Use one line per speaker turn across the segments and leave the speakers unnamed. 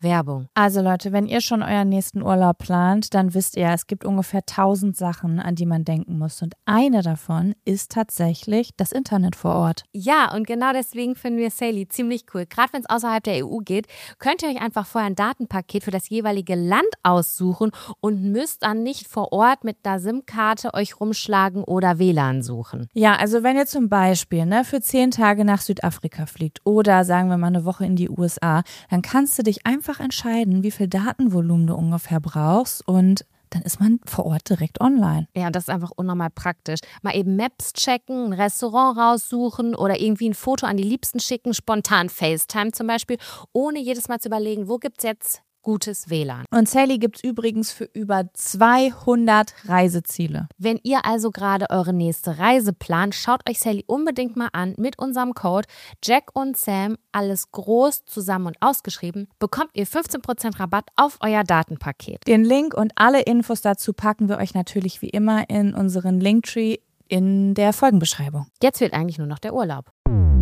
Werbung.
Also Leute, wenn ihr schon euren nächsten Urlaub plant, dann wisst ihr, es gibt ungefähr 1000 Sachen, an die man denken muss. Und eine davon ist tatsächlich das Internet vor Ort.
Ja, und genau deswegen finden wir Saily ziemlich cool. Gerade wenn es außerhalb der EU geht, könnt ihr euch einfach vorher ein Datenpaket für das jeweilige Land aussuchen und müsst dann nicht vor Ort mit einer SIM-Karte euch rumschlagen oder WLAN suchen.
Ja, also wenn ihr zum Beispiel für 10 Tage nach Südafrika fliegt oder sagen wir mal eine Woche in die USA, dann kannst du dich einfach entscheiden, wie viel Datenvolumen du ungefähr brauchst und dann ist man vor Ort direkt online.
Ja, das ist einfach unnormal praktisch. Mal eben Maps checken, ein Restaurant raussuchen oder irgendwie ein Foto an die Liebsten schicken, spontan FaceTime zum Beispiel, ohne jedes Mal zu überlegen, wo gibt's jetzt gutes WLAN.
Und Saily gibt's übrigens für über 200 Reiseziele.
Wenn ihr also gerade eure nächste Reise plant, schaut euch Saily unbedingt mal an. Mit unserem Code Jack und Sam, alles groß, zusammen und ausgeschrieben, bekommt ihr 15% Rabatt auf euer Datenpaket.
Den Link und alle Infos dazu packen wir euch natürlich wie immer in unseren Linktree in der Folgenbeschreibung.
Jetzt fehlt eigentlich nur noch der Urlaub.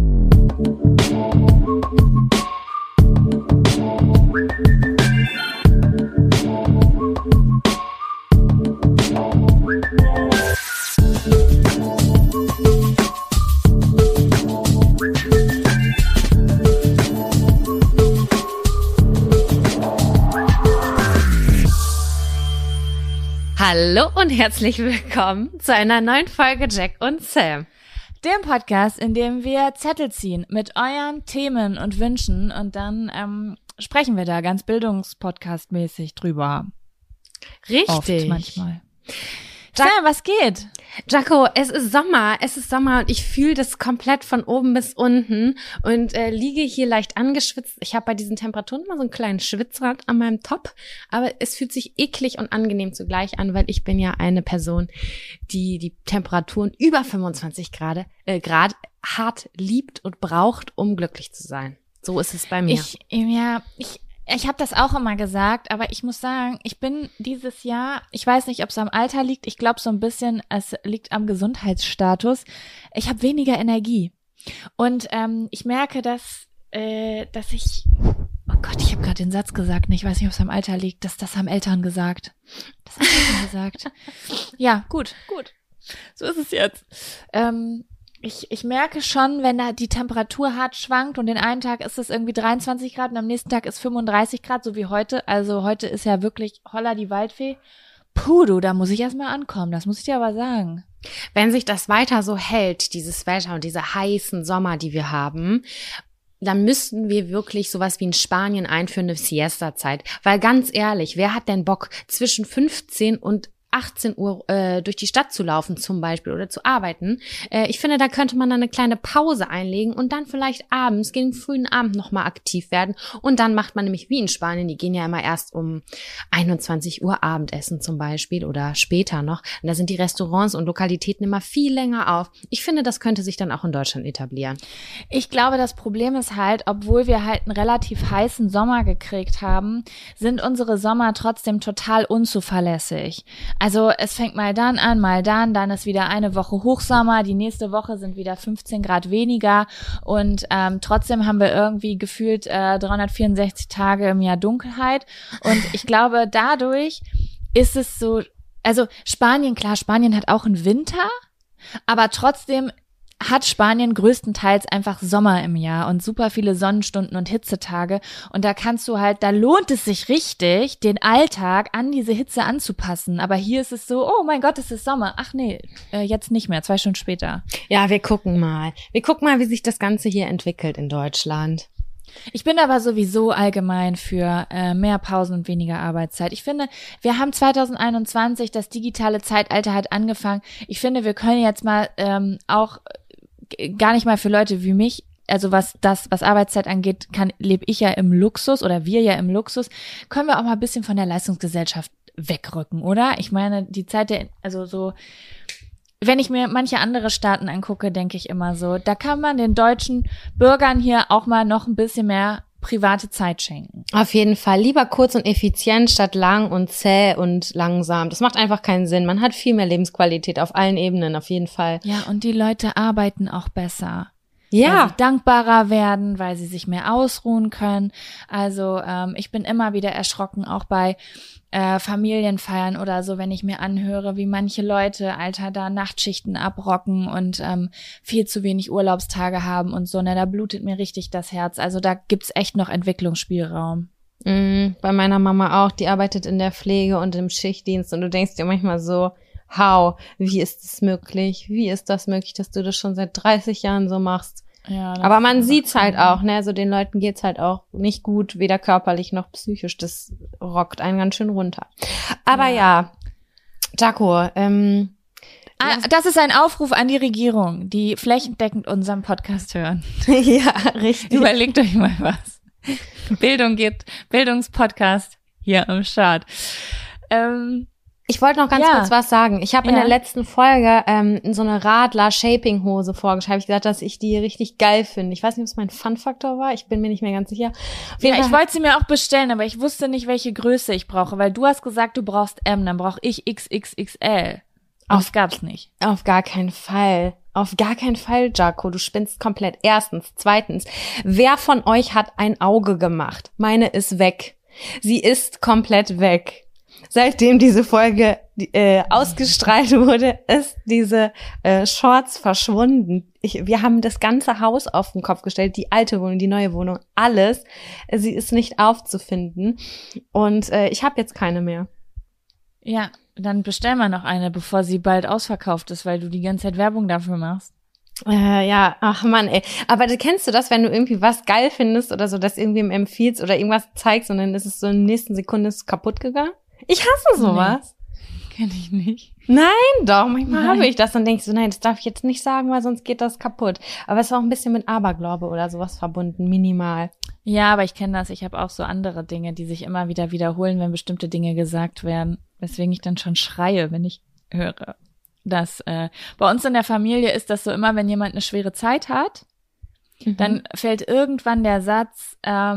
Hallo und herzlich willkommen zu einer neuen Folge Jack und Sam.
Dem Podcast, in dem wir Zettel ziehen mit euren Themen und Wünschen und dann sprechen wir da ganz bildungspodcast-mäßig drüber.
Richtig.
Oft manchmal. Sam, was geht?
Jaco, es ist Sommer und ich fühle das komplett von oben bis unten und liege hier leicht angeschwitzt. Ich habe bei diesen Temperaturen immer so einen kleinen Schwitzrad an meinem Top, aber es fühlt sich eklig und angenehm zugleich an, weil ich bin ja eine Person, die Temperaturen über 25 Grad hart liebt und braucht, um glücklich zu sein. So ist es bei mir.
Ich habe das auch immer gesagt, aber ich muss sagen, ich bin dieses Jahr, ich weiß nicht, ob es am Alter liegt, ich glaube so ein bisschen, es liegt am Gesundheitsstatus. Ich habe weniger Energie und ich merke, dass ich, oh Gott, ich habe gerade den Satz gesagt, ich weiß nicht, ob es am Alter liegt, das haben Eltern gesagt. Das haben Eltern gesagt. Ja, gut, so ist es jetzt. Ich merke schon, wenn da die Temperatur hart schwankt und den einen Tag ist es irgendwie 23 Grad und am nächsten Tag ist 35 Grad, so wie heute. Also heute ist ja wirklich holla die Waldfee. Puh, du, da muss ich erstmal ankommen, das muss ich dir aber sagen.
Wenn sich das weiter so hält, dieses Wetter und diese heißen Sommer, die wir haben, dann müssten wir wirklich sowas wie in Spanien einführen, eine Siesta-Zeit. Weil ganz ehrlich, wer hat denn Bock, zwischen 15 und 18 Uhr durch die Stadt zu laufen zum Beispiel oder zu arbeiten. Ich finde, da könnte man dann eine kleine Pause einlegen und dann vielleicht abends, gegen den frühen Abend nochmal aktiv werden. Und dann macht man nämlich wie in Spanien, die gehen ja immer erst um 21 Uhr Abendessen zum Beispiel oder später noch. Und da sind die Restaurants und Lokalitäten immer viel länger auf. Ich finde, das könnte sich dann auch in Deutschland etablieren.
Ich glaube, das Problem ist halt, obwohl wir halt einen relativ heißen Sommer gekriegt haben, sind unsere Sommer trotzdem total unzuverlässig. Also es fängt mal dann an, mal dann ist wieder eine Woche Hochsommer, die nächste Woche sind wieder 15 Grad weniger und trotzdem haben wir irgendwie gefühlt 364 Tage im Jahr Dunkelheit und ich glaube, dadurch ist es so, also Spanien hat auch einen Winter, aber trotzdem hat Spanien größtenteils einfach Sommer im Jahr und super viele Sonnenstunden und Hitzetage und da lohnt es sich richtig, den Alltag an diese Hitze anzupassen, aber hier ist es so, oh mein Gott, es ist Sommer, ach nee, jetzt nicht mehr, 2 Stunden später.
Ja, wir gucken mal, wie sich das Ganze hier entwickelt in Deutschland.
Ich bin aber sowieso allgemein für mehr Pausen und weniger Arbeitszeit. Ich finde, wir haben 2021, das digitale Zeitalter hat angefangen. Ich finde, wir können jetzt mal auch gar nicht mal für Leute wie mich, also was Arbeitszeit angeht, lebe ich ja im Luxus oder wir ja im Luxus, können wir auch mal ein bisschen von der Leistungsgesellschaft wegrücken, oder? Ich meine, die Zeit wenn ich mir manche andere Staaten angucke, denke ich immer so, da kann man den deutschen Bürgern hier auch mal noch ein bisschen mehr private Zeit schenken.
Auf jeden Fall. Lieber kurz und effizient statt lang und zäh und langsam. Das macht einfach keinen Sinn. Man hat viel mehr Lebensqualität auf allen Ebenen, auf jeden Fall.
Ja, und die Leute arbeiten auch besser.
Ja.
Weil sie dankbarer werden, weil sie sich mehr ausruhen können. Also ich bin immer wieder erschrocken, auch bei Familienfeiern oder so, wenn ich mir anhöre, wie manche Leute, Alter, da Nachtschichten abrocken und viel zu wenig Urlaubstage haben und so. Ne, da blutet mir richtig das Herz. Also da gibt's echt noch Entwicklungsspielraum.
Bei meiner Mama auch, die arbeitet in der Pflege und im Schichtdienst und du denkst dir manchmal so, wie ist das möglich? Wie ist das möglich, dass du das schon seit 30 Jahren so machst?
Ja,
aber man sieht's halt auch, ne? So den Leuten geht's halt auch nicht gut, weder körperlich noch psychisch. Das rockt einen ganz schön runter. Aber ja, Jaco,
das ist ein Aufruf an die Regierung, die flächendeckend unseren Podcast hören.
ja, richtig.
Überlegt euch mal was. Bildungspodcast hier am Start.
Ich wollte noch ganz kurz was sagen. Ich habe in der letzten Folge so eine Radler-Shaping-Hose vorgestellt. Habe ich gesagt, dass ich die richtig geil finde. Ich weiß nicht, ob es mein Fun-Faktor war. Ich bin mir nicht mehr ganz sicher.
Ja, ich wollte sie mir auch bestellen, aber ich wusste nicht, welche Größe ich brauche, weil du hast gesagt, du brauchst M, dann brauche ich XXXL. Das gab's nicht.
Auf gar keinen Fall. Auf gar keinen Fall, Jaco. Du spinnst komplett. Erstens. Zweitens. Wer von euch hat ein Auge gemacht? Meine ist weg. Sie ist komplett weg. Seitdem diese Folge ausgestrahlt wurde, ist diese Shorts verschwunden. Wir haben das ganze Haus auf den Kopf gestellt, die alte Wohnung, die neue Wohnung, alles. Sie ist nicht aufzufinden und ich habe jetzt keine mehr.
Ja, dann bestell mal noch eine, bevor sie bald ausverkauft ist, weil du die ganze Zeit Werbung dafür machst.
Ja, ach Mann, ey. Aber kennst du das, wenn du irgendwie was geil findest oder so, das irgendwem empfiehlst oder irgendwas zeigst und dann ist es so in der nächsten Sekunde ist es kaputt gegangen? Ich hasse sowas.
Nee, kenn ich nicht.
Nein, doch, manchmal habe ich das und denke so, nein, das darf ich jetzt nicht sagen, weil sonst geht das kaputt. Aber es ist auch ein bisschen mit Aberglaube oder sowas verbunden, minimal.
Ja, aber ich kenne das. Ich habe auch so andere Dinge, die sich immer wieder wiederholen, wenn bestimmte Dinge gesagt werden. Weswegen ich dann schon schreie, wenn ich höre. Dass bei uns in der Familie ist das so immer, wenn jemand eine schwere Zeit hat, dann fällt irgendwann der Satz,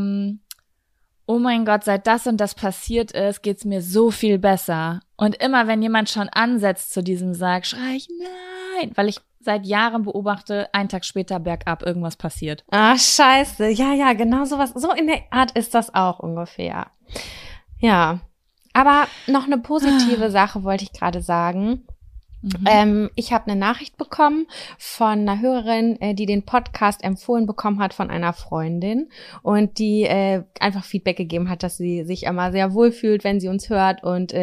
oh mein Gott, seit das und das passiert ist, geht's mir so viel besser. Und immer, wenn jemand schon ansetzt zu diesem Sarg, schreie ich nein, weil ich seit Jahren beobachte, einen Tag später bergab irgendwas passiert.
Ah, scheiße. Ja, genau sowas. So in der Art ist das auch ungefähr. Ja, aber noch eine positive Sache wollte ich gerade sagen. Ich habe eine Nachricht bekommen von einer Hörerin, die den Podcast empfohlen bekommen hat von einer Freundin und die einfach Feedback gegeben hat, dass sie sich immer sehr wohl fühlt, wenn sie uns hört und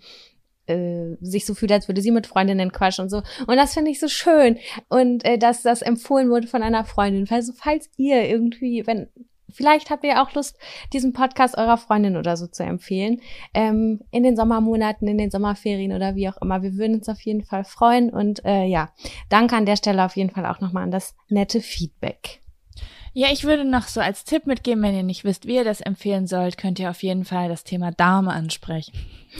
sich so fühlt, als würde sie mit Freundinnen quatschen und so. Und das finde ich so schön. Und dass das empfohlen wurde von einer Freundin. Also falls ihr irgendwie, vielleicht habt ihr auch Lust, diesen Podcast eurer Freundin oder so zu empfehlen. In den Sommermonaten, in den Sommerferien oder wie auch immer. Wir würden uns auf jeden Fall freuen. Und danke an der Stelle auf jeden Fall auch nochmal an das nette Feedback.
Ja, ich würde noch so als Tipp mitgeben, wenn ihr nicht wisst, wie ihr das empfehlen sollt, könnt ihr auf jeden Fall das Thema Darm ansprechen.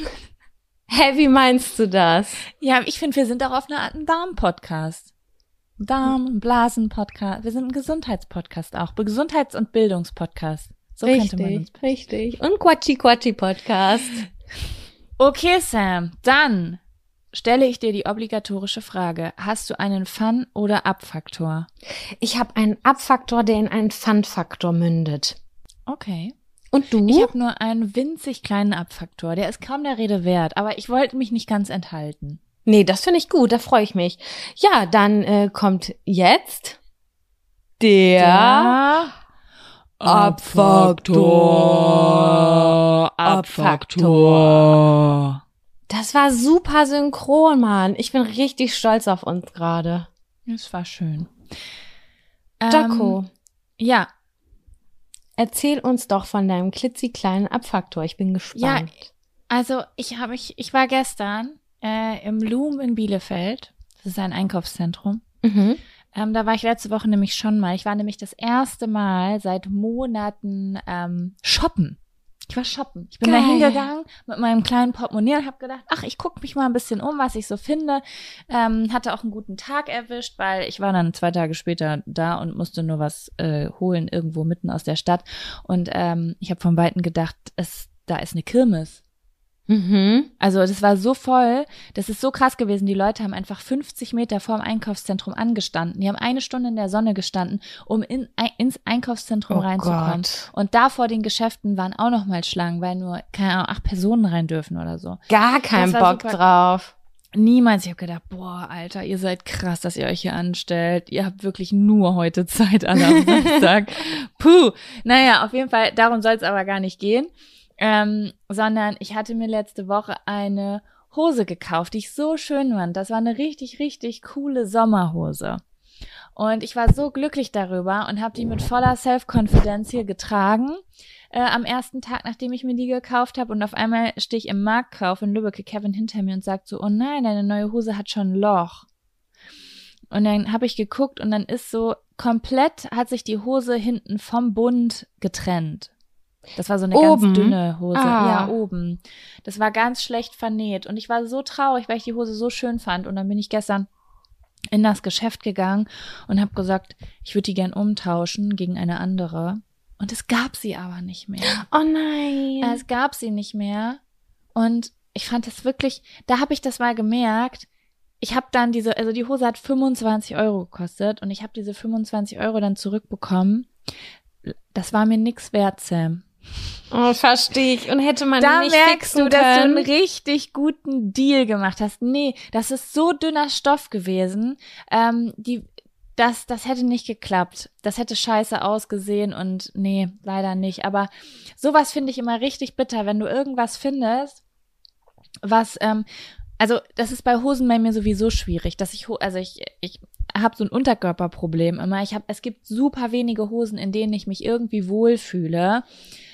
Hä, wie meinst du das?
Ja, ich finde, wir sind auch auf eine Art ein Darm-Podcast. Darm-, Blasen-Podcast. Wir sind ein Gesundheitspodcast auch. Gesundheits- und Bildungspodcast. So könnte man uns.
Richtig. Und Quatschi-Quatschi-Podcast.
Okay, Sam. Dann stelle ich dir die obligatorische Frage. Hast du einen Fun- oder Ab-Faktor?
Ich habe einen Ab-Faktor, der in einen Fun-Faktor mündet.
Okay.
Und du?
Ich habe nur einen winzig kleinen Ab-Faktor. Der ist kaum der Rede wert, aber ich wollte mich nicht ganz enthalten.
Nee, das finde ich gut, da freue ich mich. Ja, dann kommt jetzt der
Ab-Faktor.
Das war super synchron, Mann. Ich bin richtig stolz auf uns gerade.
Das war schön.
Jaco.
Ja.
Erzähl uns doch von deinem klitzekleinen Ab-Faktor. Ich bin gespannt.
Ja, also ich war gestern im Loom in Bielefeld. Das ist ein Einkaufszentrum. Da war ich letzte Woche nämlich schon mal. Ich war nämlich das erste Mal seit Monaten shoppen. Ich war shoppen. Ich bin da hingegangen mit meinem kleinen Portemonnaie und habe gedacht, ach, ich gucke mich mal ein bisschen um, was ich so finde. Hatte auch einen guten Tag erwischt, weil ich war dann 2 Tage später da und musste nur was holen, irgendwo mitten aus der Stadt. Und ich habe von Weitem gedacht, da ist eine Kirmes. Also das war so voll, das ist so krass gewesen. Die Leute haben einfach 50 Meter vorm Einkaufszentrum angestanden. Die haben 1 Stunde in der Sonne gestanden, um ins Einkaufszentrum reinzukommen.
Gott.
Und da vor den Geschäften waren auch noch mal Schlangen, weil nur, keine Ahnung, 8 Personen rein dürfen oder so.
Gar kein
Das war
Bock
super.
drauf.
Niemals. Ich habe gedacht, boah, Alter, ihr seid krass, dass ihr euch hier anstellt. Ihr habt wirklich nur heute Zeit, alle am Samstag. Puh. Naja, auf jeden Fall, darum soll es aber gar nicht gehen. Sondern ich hatte mir letzte Woche eine Hose gekauft, die ich so schön fand. Das war eine richtig, richtig coole Sommerhose. Und ich war so glücklich darüber und habe die mit voller Self-Confidence hier getragen am ersten Tag, nachdem ich mir die gekauft habe. Und auf einmal stehe ich im Marktkauf in Lübbecke, Kevin hinter mir und sagt so, oh nein, deine neue Hose hat schon ein Loch. Und dann habe ich geguckt und dann ist so komplett, hat sich die Hose hinten vom Bund getrennt. Das war so eine
Oben?
ganz dünne Hose.
Ah.
Ja, oben. Das war ganz schlecht vernäht. Und ich war so traurig, weil ich die Hose so schön fand. Und dann bin ich gestern in das Geschäft gegangen und habe gesagt, ich würde die gern umtauschen gegen eine andere. Und es gab sie aber nicht mehr.
Oh nein.
Es gab sie nicht mehr. Und ich fand das wirklich, da habe ich das mal gemerkt. Ich habe dann die Hose hat 25 € gekostet und ich habe diese 25 € dann zurückbekommen. Das war mir nix wert, Sam.
Oh, verstehe ich. Und hätte man
Da
nicht
merkst
fixen
du, dass du einen
können.
richtig guten Deal gemacht hast. Nee, das ist so dünner Stoff gewesen. Das hätte nicht geklappt. Das hätte scheiße ausgesehen und nee, leider nicht. Aber sowas finde ich immer richtig bitter, wenn du irgendwas findest, was, also das ist bei Hosen bei mir sowieso schwierig, dass ich habe so ein Unterkörperproblem immer. Es gibt super wenige Hosen, in denen ich mich irgendwie wohlfühle.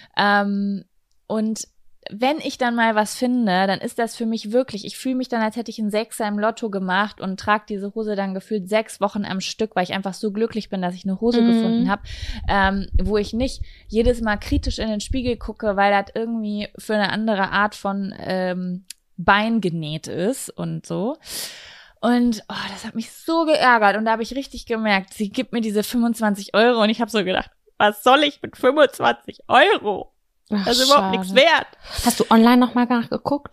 Und wenn ich dann mal was finde, dann ist das für mich wirklich, ich fühle mich dann, als hätte ich einen Sechser im Lotto gemacht und trage diese Hose dann gefühlt 6 Wochen am Stück, weil ich einfach so glücklich bin, dass ich eine Hose gefunden habe, wo ich nicht jedes Mal kritisch in den Spiegel gucke, weil das irgendwie für eine andere Art von Bein genäht ist und so. Und das hat mich so geärgert und da habe ich richtig gemerkt, sie gibt mir diese 25 € und ich habe so gedacht, was soll ich mit 25 €?
Ach,
Das ist überhaupt nichts wert.
Hast du online nochmal nachgeguckt?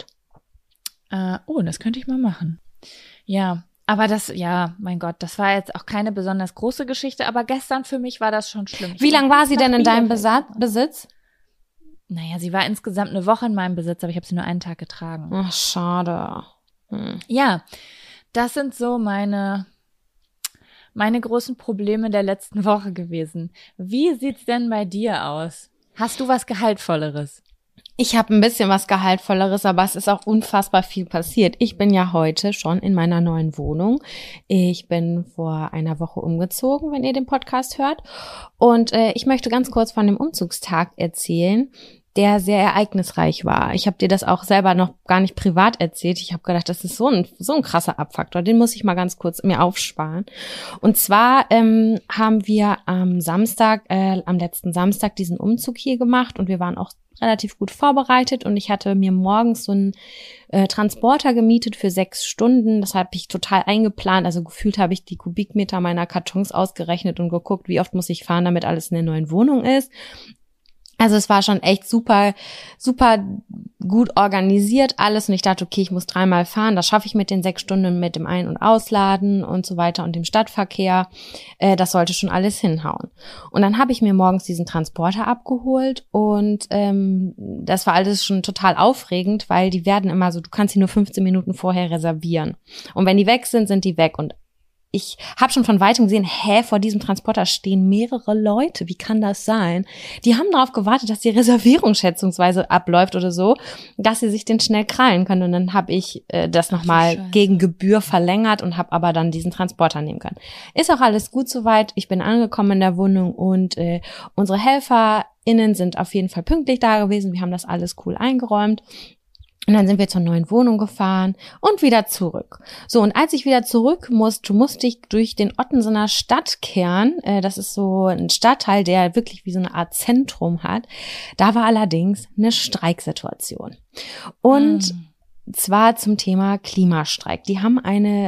Das könnte ich mal machen. Ja, aber mein Gott, das war jetzt auch keine besonders große Geschichte, aber gestern für mich war das schon schlimm.
Wie lange war sie denn in deinem Besitz?
Naja, sie war insgesamt eine Woche in meinem Besitz, aber ich habe sie nur einen Tag getragen.
Ach, schade.
Ja, das sind so meine großen Probleme der letzten Woche gewesen. Wie sieht's denn bei dir aus? Hast du was Gehaltvolleres?
Ich habe ein bisschen was Gehaltvolleres, aber es ist auch unfassbar viel passiert. Ich bin ja heute schon in meiner neuen Wohnung. Ich bin vor einer Woche umgezogen, wenn ihr den Podcast hört. Und ich möchte ganz kurz von dem Umzugstag erzählen, der sehr ereignisreich war. Ich habe dir das auch selber noch gar nicht privat erzählt. Ich habe gedacht, das ist so ein krasser Abfaktor. Den muss ich mal ganz kurz mir aufsparen. Und zwar haben wir am letzten Samstag diesen Umzug hier gemacht und wir waren auch relativ gut vorbereitet und ich hatte mir morgens so einen Transporter gemietet für 6 Stunden. Das habe ich total eingeplant. Also gefühlt habe ich die Kubikmeter meiner Kartons ausgerechnet und geguckt, wie oft muss ich fahren, damit alles in der neuen Wohnung ist. Also es war schon echt super, super gut organisiert alles und ich dachte, okay, ich muss 3-mal fahren, das schaffe ich mit den 6 Stunden mit dem Ein- und Ausladen und so weiter und dem Stadtverkehr, das sollte schon alles hinhauen. Und dann habe ich mir morgens diesen Transporter abgeholt und das war alles schon total aufregend, weil die werden immer so, du kannst sie nur 15 Minuten vorher reservieren und wenn die weg sind, sind die weg und ich habe schon von Weitem gesehen, vor diesem Transporter stehen mehrere Leute. Wie kann das sein? Die haben darauf gewartet, dass die Reservierung schätzungsweise abläuft oder so, dass sie sich den schnell krallen können. Und dann habe ich das nochmal gegen Gebühr verlängert und habe aber dann diesen Transporter nehmen können. Ist auch alles gut soweit. Ich bin angekommen in der Wohnung und unsere HelferInnen sind auf jeden Fall pünktlich da gewesen. Wir haben das alles cool eingeräumt. Und dann sind wir zur neuen Wohnung gefahren und wieder zurück. So, und als ich wieder zurück musste ich durch den Ottensener Stadtkern. Das ist so ein Stadtteil, der wirklich wie so eine Art Zentrum hat. Da war allerdings eine Streiksituation. Und zwar zum Thema Klimastreik. Die haben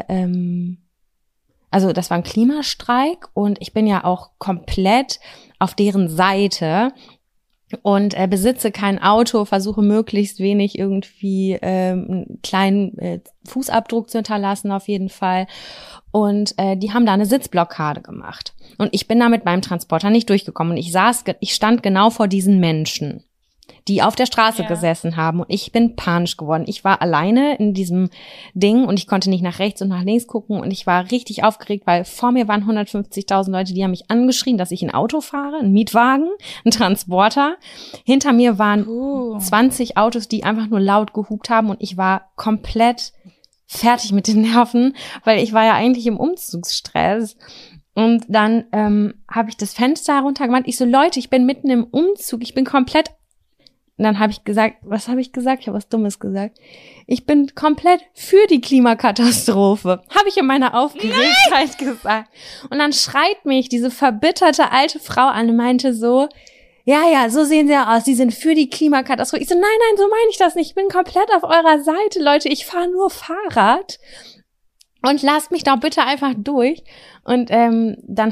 das war ein Klimastreik und ich bin ja auch komplett auf deren Seite. und besitze kein Auto, versuche möglichst wenig irgendwie einen kleinen Fußabdruck zu hinterlassen auf jeden Fall. Und die haben da eine Sitzblockade gemacht. Und ich bin da mit meinem Transporter nicht durchgekommen. Und ich stand genau vor diesen Menschen, die auf der Straße gesessen haben. Und ich bin panisch geworden. Ich war alleine in diesem Ding und ich konnte nicht nach rechts und nach links gucken. Und ich war richtig aufgeregt, weil vor mir waren 150.000 Leute, die haben mich angeschrien, dass ich ein Auto fahre, ein Mietwagen, ein Transporter. Hinter mir waren 20 Autos, die einfach nur laut gehupt haben. Und ich war komplett fertig mit den Nerven, weil ich war ja eigentlich im Umzugsstress. Und dann habe ich das Fenster heruntergemacht. Ich so, Leute, ich bin mitten im Umzug. Ich bin komplett. Und dann habe ich gesagt, was habe ich gesagt? Ich habe was Dummes gesagt. Ich bin komplett für die Klimakatastrophe. Habe ich in meiner Aufgeregtheit gesagt. Und dann schreit mich diese verbitterte alte Frau an und meinte so, ja, so sehen sie ja aus. Sie sind für die Klimakatastrophe. Ich so, nein, so meine ich das nicht. Ich bin komplett auf eurer Seite, Leute. Ich fahre nur Fahrrad. Und lasst mich doch bitte einfach durch. Und dann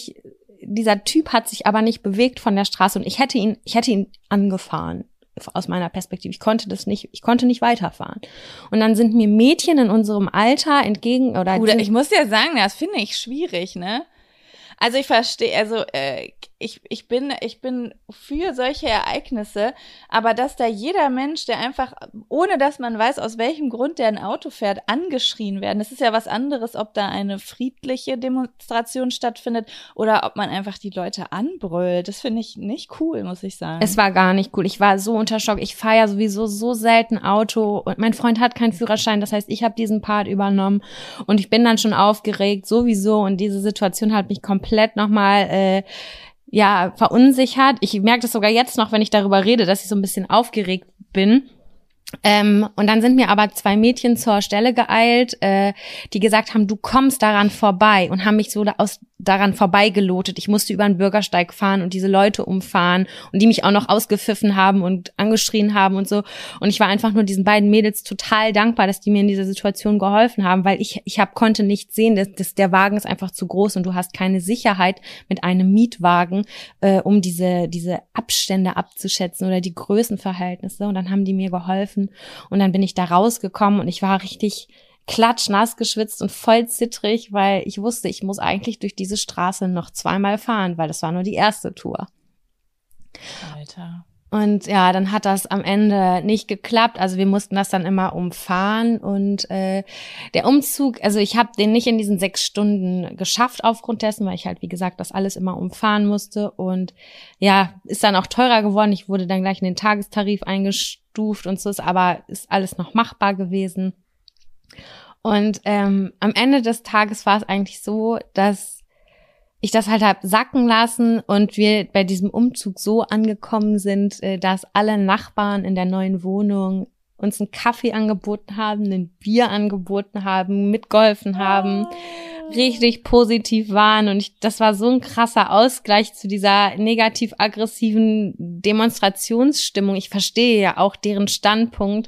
dieser Typ hat sich aber nicht bewegt von der Straße und ich hätte ihn angefahren. Aus meiner Perspektive. Ich konnte nicht weiterfahren. Und dann sind mir Mädchen in unserem Alter entgegen,
ich muss ja sagen, das finde ich schwierig, ne? Also ich verstehe, ich bin für solche Ereignisse, aber dass da jeder Mensch, der einfach, ohne dass man weiß, aus welchem Grund der ein Auto fährt, angeschrien werden, das ist ja was anderes, ob da eine friedliche Demonstration stattfindet oder ob man einfach die Leute anbrüllt. Das finde ich nicht cool, muss ich sagen.
Es war gar nicht cool. Ich war so unter Schock. Ich fahre ja sowieso so selten Auto und mein Freund hat keinen Führerschein. Das heißt, ich habe diesen Part übernommen und ich bin dann schon aufgeregt sowieso und diese Situation hat mich komplett nochmal verunsichert. Ich merke das sogar jetzt noch, wenn ich darüber rede, dass ich so ein bisschen aufgeregt bin. Und dann sind mir aber 2 Mädchen zur Stelle geeilt, die gesagt haben, du kommst daran vorbei und haben mich so daran vorbeigelotet. Ich musste über den Bürgersteig fahren und diese Leute umfahren und die mich auch noch ausgepfiffen haben und angeschrien haben und so. Und ich war einfach nur diesen beiden Mädels total dankbar, dass die mir in dieser Situation geholfen haben, weil ich konnte nicht sehen, dass der Wagen ist einfach zu groß und du hast keine Sicherheit mit einem Mietwagen, um diese Abstände abzuschätzen oder die Größenverhältnisse. Und dann haben die mir geholfen. Und dann bin ich da rausgekommen und ich war richtig klatschnass geschwitzt und voll zittrig, weil ich wusste, ich muss eigentlich durch diese Straße noch 2-mal fahren, weil das war nur die erste Tour.
Alter.
Und ja, dann hat das am Ende nicht geklappt. Also wir mussten das dann immer umfahren und der Umzug, also ich habe den nicht in diesen 6 Stunden geschafft aufgrund dessen, weil ich halt, wie gesagt, das alles immer umfahren musste und ja, ist dann auch teurer geworden. Ich wurde dann gleich in den Tagestarif eingestuft und so, aber ist alles noch machbar gewesen. Und am Ende des Tages war es eigentlich so, dass ich das halt hab sacken lassen und wir bei diesem Umzug so angekommen sind, dass alle Nachbarn in der neuen Wohnung uns einen Kaffee angeboten haben, ein Bier angeboten haben, mitgeholfen haben, richtig positiv waren und das war so ein krasser Ausgleich zu dieser negativ-aggressiven Demonstrationsstimmung. Ich verstehe ja auch deren Standpunkt.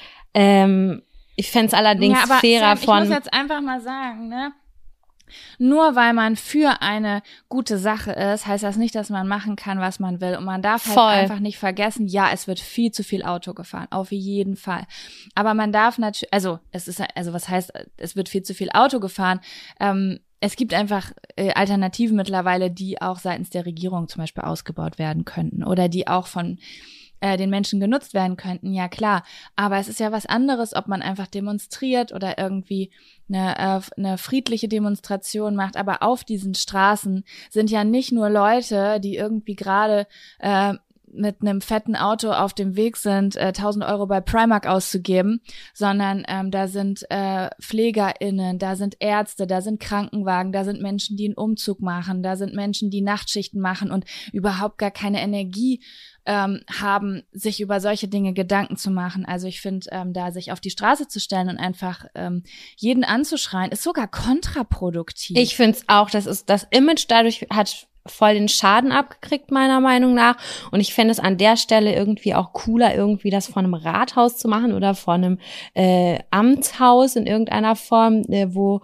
Ich fände es allerdings fairer
Sam, ich muss jetzt einfach mal sagen, ne? Nur weil man für eine gute Sache ist, heißt das nicht, dass man machen kann, was man will. Und man darf halt einfach nicht vergessen, ja, es wird viel zu viel Auto gefahren, auf jeden Fall. Aber man darf natürlich, was heißt, es wird viel zu viel Auto gefahren? Es gibt einfach Alternativen mittlerweile, die auch seitens der Regierung zum Beispiel ausgebaut werden könnten oder die auch von den Menschen genutzt werden könnten, ja klar. Aber es ist ja was anderes, ob man einfach demonstriert oder irgendwie eine friedliche Demonstration macht. Aber auf diesen Straßen sind ja nicht nur Leute, die irgendwie gerade mit einem fetten Auto auf dem Weg sind, 1.000 Euro bei Primark auszugeben, sondern da sind PflegerInnen, da sind Ärzte, da sind Krankenwagen, da sind Menschen, die einen Umzug machen, da sind Menschen, die Nachtschichten machen und überhaupt gar keine Energie haben, sich über solche Dinge Gedanken zu machen. Also ich finde, da sich auf die Straße zu stellen und einfach jeden anzuschreien, ist sogar kontraproduktiv.
Ich finde es auch, das Image dadurch hat voll den Schaden abgekriegt, meiner Meinung nach. Und ich fände es an der Stelle irgendwie auch cooler, irgendwie das vor einem Rathaus zu machen oder vor einem Amtshaus in irgendeiner Form, wo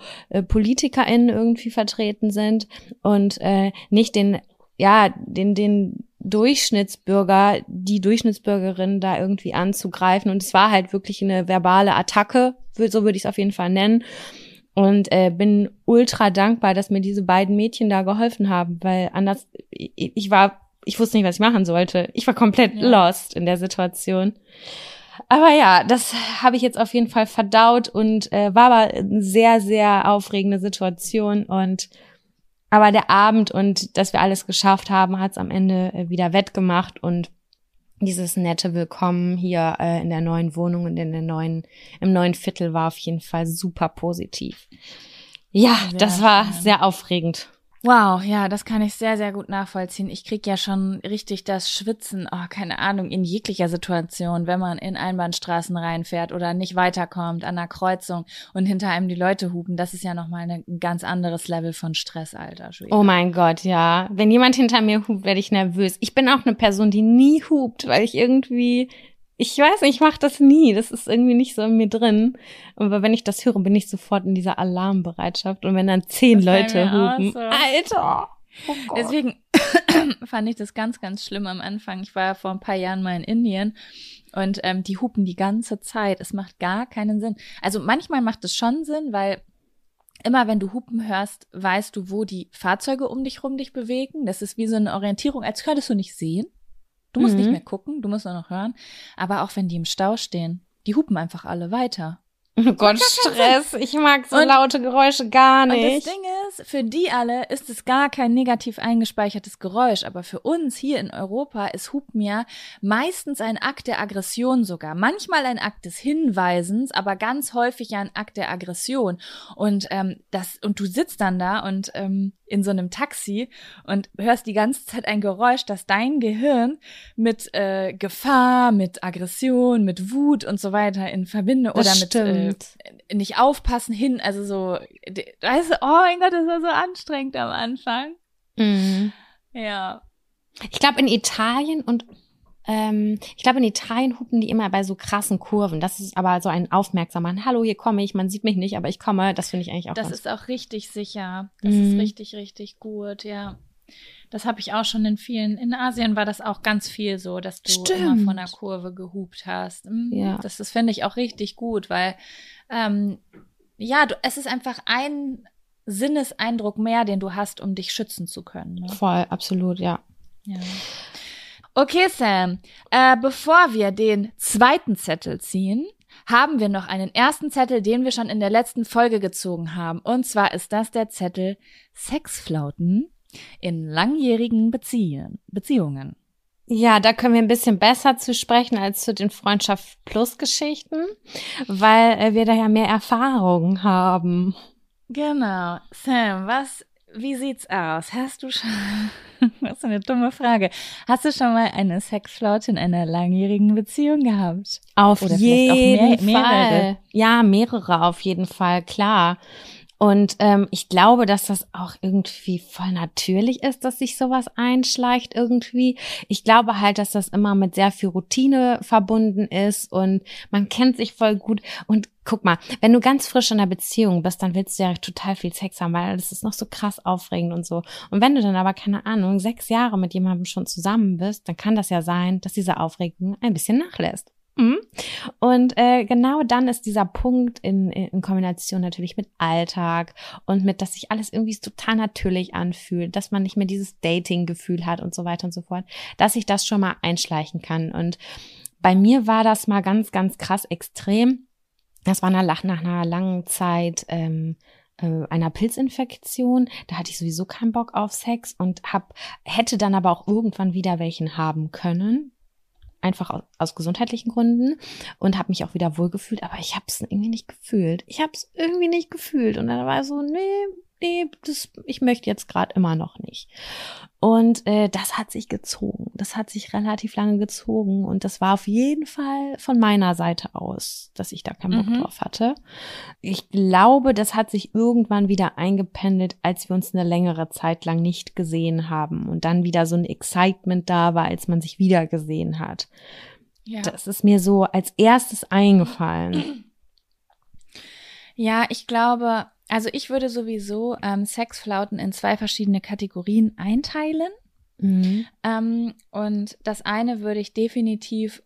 PolitikerInnen irgendwie vertreten sind und nicht den Durchschnittsbürger, die Durchschnittsbürgerin da irgendwie anzugreifen. Und es war halt wirklich eine verbale Attacke, so würde ich es auf jeden Fall nennen. Und bin ultra dankbar, dass mir diese beiden Mädchen da geholfen haben, weil anders, ich wusste nicht, was ich machen sollte. Ich war komplett lost in der Situation. Aber ja, das habe ich jetzt auf jeden Fall verdaut und war aber eine sehr, sehr aufregende Situation. Aber der Abend und dass wir alles geschafft haben, hat es am Ende wieder wettgemacht und dieses nette Willkommen hier in der neuen Wohnung und im neuen Viertel war auf jeden Fall super positiv. Ja, das war sehr aufregend.
Wow, ja, das kann ich sehr, sehr gut nachvollziehen. Ich krieg ja schon richtig das Schwitzen, keine Ahnung, in jeglicher Situation, wenn man in Einbahnstraßen reinfährt oder nicht weiterkommt an einer Kreuzung und hinter einem die Leute hupen. Das ist ja nochmal ein ganz anderes Level von Stress, Alter.
Oh mein Gott, ja. Wenn jemand hinter mir hupt, werde ich nervös. Ich bin auch eine Person, die nie hupt, weil ich irgendwie... Ich weiß nicht, ich mache das nie. Das ist irgendwie nicht so in mir drin. Aber wenn ich das höre, bin ich sofort in dieser Alarmbereitschaft. Und wenn dann 10 Leute hupen, so. Alter!
Oh Gott. Deswegen fand ich das ganz, ganz schlimm am Anfang. Ich war ja vor ein paar Jahren mal in Indien und die hupen die ganze Zeit. Es macht gar keinen Sinn. Also manchmal macht es schon Sinn, weil immer wenn du Hupen hörst, weißt du, wo die Fahrzeuge um dich rum dich bewegen. Das ist wie so eine Orientierung, als könntest du nicht sehen. Du musst nicht mehr gucken, du musst nur noch hören. Aber auch wenn die im Stau stehen, die hupen einfach alle weiter.
Oh Gott, Stress. Ich mag so laute Geräusche gar nicht.
Und das Ding ist, für die alle ist es gar kein negativ eingespeichertes Geräusch. Aber für uns hier in Europa ist Hupen ja meistens ein Akt der Aggression sogar. Manchmal ein Akt des Hinweisens, aber ganz häufig ja ein Akt der Aggression. Und du sitzt dann da und in so einem Taxi und hörst die ganze Zeit ein Geräusch, das dein Gehirn mit Gefahr, mit Aggression, mit Wut und so weiter in Verbindung oder mit nicht aufpassen hin, also so, weißt du, oh mein Gott, das war so anstrengend am Anfang.
Mhm.
Ja.
Ich glaube in Italien hupen die immer bei so krassen Kurven. Das ist aber so ein aufmerksamer, hallo, hier komme ich, man sieht mich nicht, aber ich komme. Das finde ich eigentlich auch
Das ist auch richtig sicher. Das ist richtig, richtig gut, ja. Das habe ich auch schon in Asien war das auch ganz viel so, dass du immer von der Kurve gehupt hast.
Ja.
Das finde ich auch richtig gut, weil es ist einfach ein Sinneseindruck mehr, den du hast, um dich schützen zu können. Ne?
Voll, absolut, ja.
Okay, Sam, bevor wir den zweiten Zettel ziehen, haben wir noch einen ersten Zettel, den wir schon in der letzten Folge gezogen haben. Und zwar ist das der Zettel Sexflauten in langjährigen Beziehungen.
Ja, da können wir ein bisschen besser zu sprechen als zu den Freundschaft Plus Geschichten, weil wir da ja mehr Erfahrung haben.
Genau. Sam, wie sieht's aus? Hast du schon, das ist eine dumme Frage. Hast du schon mal eine Sexflaute in einer langjährigen Beziehung gehabt?
Auf jeden
Fall.
Mehrere. Ja, mehrere auf jeden Fall, klar. Und ich glaube, dass das auch irgendwie voll natürlich ist, dass sich sowas einschleicht irgendwie. Ich glaube halt, dass das immer mit sehr viel Routine verbunden ist und man kennt sich voll gut. Und guck mal, wenn du ganz frisch in einer Beziehung bist, dann willst du ja total viel Sex haben, weil das ist noch so krass aufregend und so. Und wenn du dann aber, keine Ahnung, 6 Jahre mit jemandem schon zusammen bist, dann kann das ja sein, dass diese Aufregung ein bisschen nachlässt. Und genau dann ist dieser Punkt in Kombination natürlich mit Alltag und mit, dass sich alles irgendwie total natürlich anfühlt, dass man nicht mehr dieses Dating-Gefühl hat und so weiter und so fort, dass sich das schon mal einschleichen kann. Und bei mir war das mal ganz, ganz krass extrem. Das war nach einer langen Zeit einer Pilzinfektion. Da hatte ich sowieso keinen Bock auf Sex und hätte dann aber auch irgendwann wieder welchen haben können. Einfach aus gesundheitlichen Gründen und habe mich auch wieder wohlgefühlt, aber ich habe es irgendwie nicht gefühlt. Und dann war so, nee, ich möchte jetzt gerade immer noch nicht. Und das hat sich gezogen. Das hat sich relativ lange gezogen und das war auf jeden Fall von meiner Seite aus, dass ich da keinen Bock drauf hatte. Ich glaube, das hat sich irgendwann wieder eingependelt, als wir uns eine längere Zeit lang nicht gesehen haben und dann wieder so ein Excitement da war, als man sich wieder gesehen hat. Ja. Das ist mir so als erstes eingefallen.
Ja, ich glaube, also ich würde sowieso Sexflauten in 2 verschiedene Kategorien einteilen. Und das eine würde ich definitiv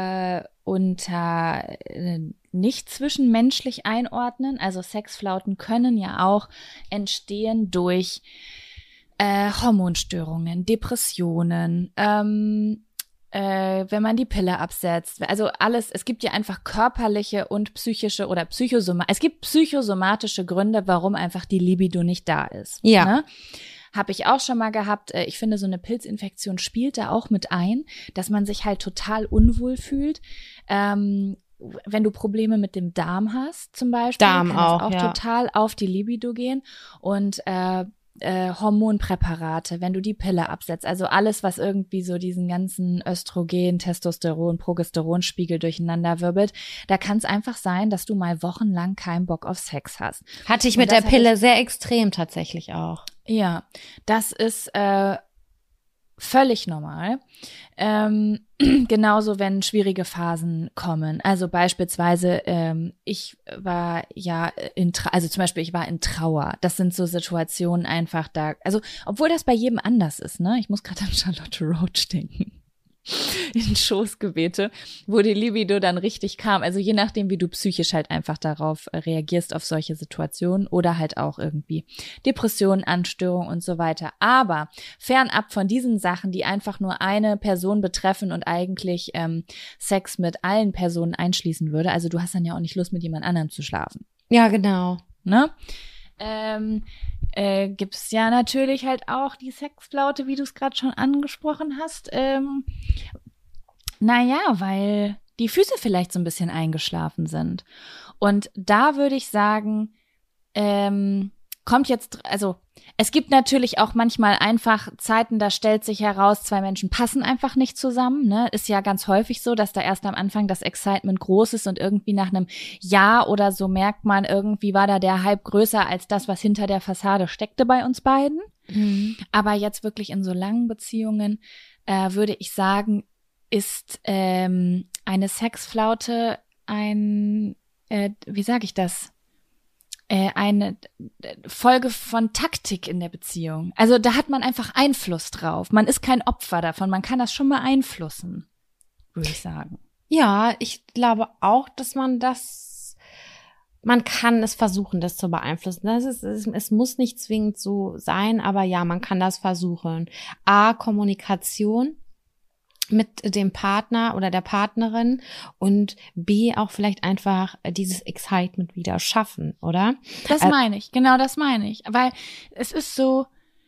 unter nicht zwischenmenschlich einordnen. Also Sexflauten können ja auch entstehen durch Hormonstörungen, Depressionen, wenn man die Pille absetzt. Also alles, es gibt ja einfach körperliche und psychische oder es gibt psychosomatische Gründe, warum einfach die Libido nicht da ist.
Ja.
Ne? Habe ich auch schon mal gehabt. Ich finde, so eine Pilzinfektion spielt da auch mit ein, dass man sich halt total unwohl fühlt. Wenn du Probleme mit dem Darm hast zum Beispiel,
Darm
kann
auch,
das auch total auf die Libido gehen. Und Hormonpräparate, wenn du die Pille absetzt, also alles, was irgendwie so diesen ganzen Östrogen, Testosteron, Progesteronspiegel durcheinander wirbelt, da kann es einfach sein, dass du mal wochenlang keinen Bock auf Sex hast.
Hatte ich mit der Pille sehr extrem tatsächlich auch.
Ja, das ist völlig normal. Genauso, wenn schwierige Phasen kommen. Also beispielsweise, ich war ja zum Beispiel, ich war in Trauer. Das sind so Situationen einfach da. Also, obwohl das bei jedem anders ist, ne? Ich muss gerade an Charlotte Roach denken. In Schoßgebete, wo die Libido dann richtig kam. Also je nachdem, wie du psychisch halt einfach darauf reagierst, auf solche Situationen oder halt auch irgendwie Depressionen, Anstörungen und so weiter. Aber fernab von diesen Sachen, die einfach nur eine Person betreffen und eigentlich Sex mit allen Personen einschließen würde. Also du hast dann ja auch nicht Lust, mit jemand anderem zu schlafen.
Ja, genau.
Ne? Gibt's ja natürlich halt auch die Sexflaute, wie du es gerade schon angesprochen hast. Weil die Füße vielleicht so ein bisschen eingeschlafen sind. Und da würde ich sagen, es gibt natürlich auch manchmal einfach Zeiten, da stellt sich heraus, zwei Menschen passen einfach nicht zusammen, ne? Ist ja ganz häufig so, dass da erst am Anfang das Excitement groß ist und irgendwie nach einem Jahr oder so merkt man, irgendwie war da der Hype größer als das, was hinter der Fassade steckte bei uns beiden. Mhm. Aber jetzt wirklich in so langen Beziehungen, würde ich sagen, ist eine Sexflaute eine Folge von Taktik in der Beziehung. Also da hat man einfach Einfluss drauf. Man ist kein Opfer davon. Man kann das schon beeinflussen, würde ich sagen.
Ja, ich glaube auch, dass man kann es versuchen, das zu beeinflussen. Es muss nicht zwingend so sein, aber ja, man kann das versuchen. A, Kommunikation mit dem Partner oder der Partnerin und B, auch vielleicht einfach dieses Excitement wieder schaffen, oder?
Das meine ich, genau das meine ich. Weil es ist so,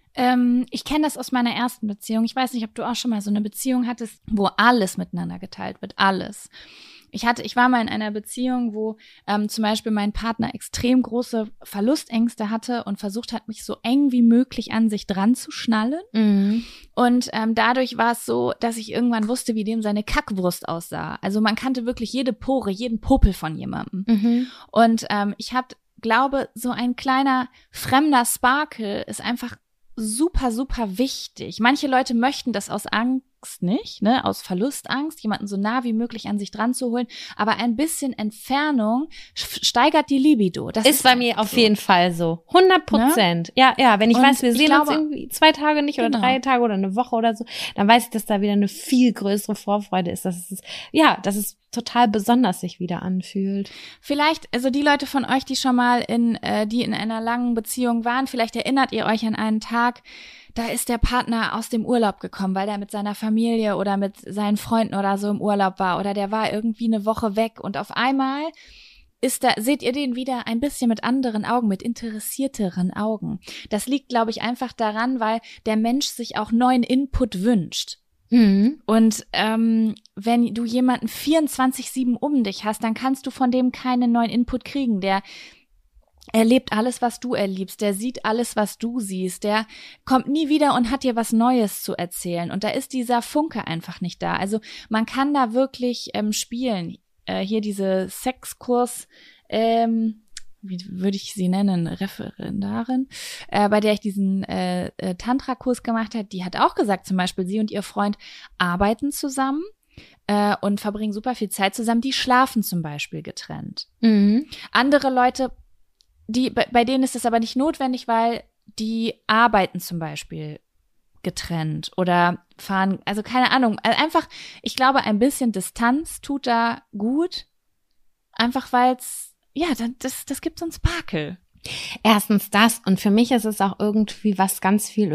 ich kenne das aus meiner ersten Beziehung. Ich weiß nicht, ob du auch schon mal so eine Beziehung hattest, wo alles miteinander geteilt wird, alles. Ich war mal in einer Beziehung, wo zum Beispiel mein Partner extrem große Verlustängste hatte und versucht hat, mich so eng wie möglich an sich dran zu schnallen. Mhm. Und dadurch war es so, dass ich irgendwann wusste, wie dem seine Kackwurst aussah. Also man kannte wirklich jede Pore, jeden Popel von jemandem. Mhm. Und glaube, so ein kleiner fremder Sparkle ist einfach super, super wichtig. Manche Leute möchten das aus Angst nicht, ne, aus Verlustangst, jemanden so nah wie möglich an sich dran zu holen, aber ein bisschen Entfernung steigert die Libido. Das
ist bei mir auf jeden Fall so. 100%. Ne? Ja, wenn ich weiß, wir sehen uns irgendwie 2 Tage nicht oder 3 Tage oder eine Woche oder so, dann weiß ich, dass da wieder eine viel größere Vorfreude ist, dass es total besonders sich wieder anfühlt.
Vielleicht, also die Leute von euch, die schon mal in einer langen Beziehung waren, vielleicht erinnert ihr euch an einen Tag, da ist der Partner aus dem Urlaub gekommen, weil der mit seiner Familie oder mit seinen Freunden oder so im Urlaub war oder der war irgendwie eine Woche weg und auf einmal seht ihr den wieder ein bisschen mit anderen Augen, mit interessierteren Augen. Das liegt, glaube ich, einfach daran, weil der Mensch sich auch neuen Input wünscht. Mhm. Und wenn du jemanden 24/7 um dich hast, dann kannst du von dem keinen neuen Input kriegen. Der erlebt alles, was du erlebst, der sieht alles, was du siehst, der kommt nie wieder und hat dir was Neues zu erzählen und da ist dieser Funke einfach nicht da. Also man kann da wirklich spielen. Hier diese Sexkurs, wie würde ich sie nennen, Referendarin, bei der ich diesen Tantra-Kurs gemacht habe, die hat auch gesagt, zum Beispiel sie und ihr Freund arbeiten zusammen und verbringen super viel Zeit zusammen, die schlafen zum Beispiel getrennt. Mhm. Andere Leute, bei denen ist es aber nicht notwendig, weil die arbeiten zum Beispiel getrennt oder fahren, also keine Ahnung, einfach, ich glaube, ein bisschen Distanz tut da gut, einfach weil's, ja, das gibt so einen Sparkle.
Erstens das und für mich ist es auch irgendwie was ganz viel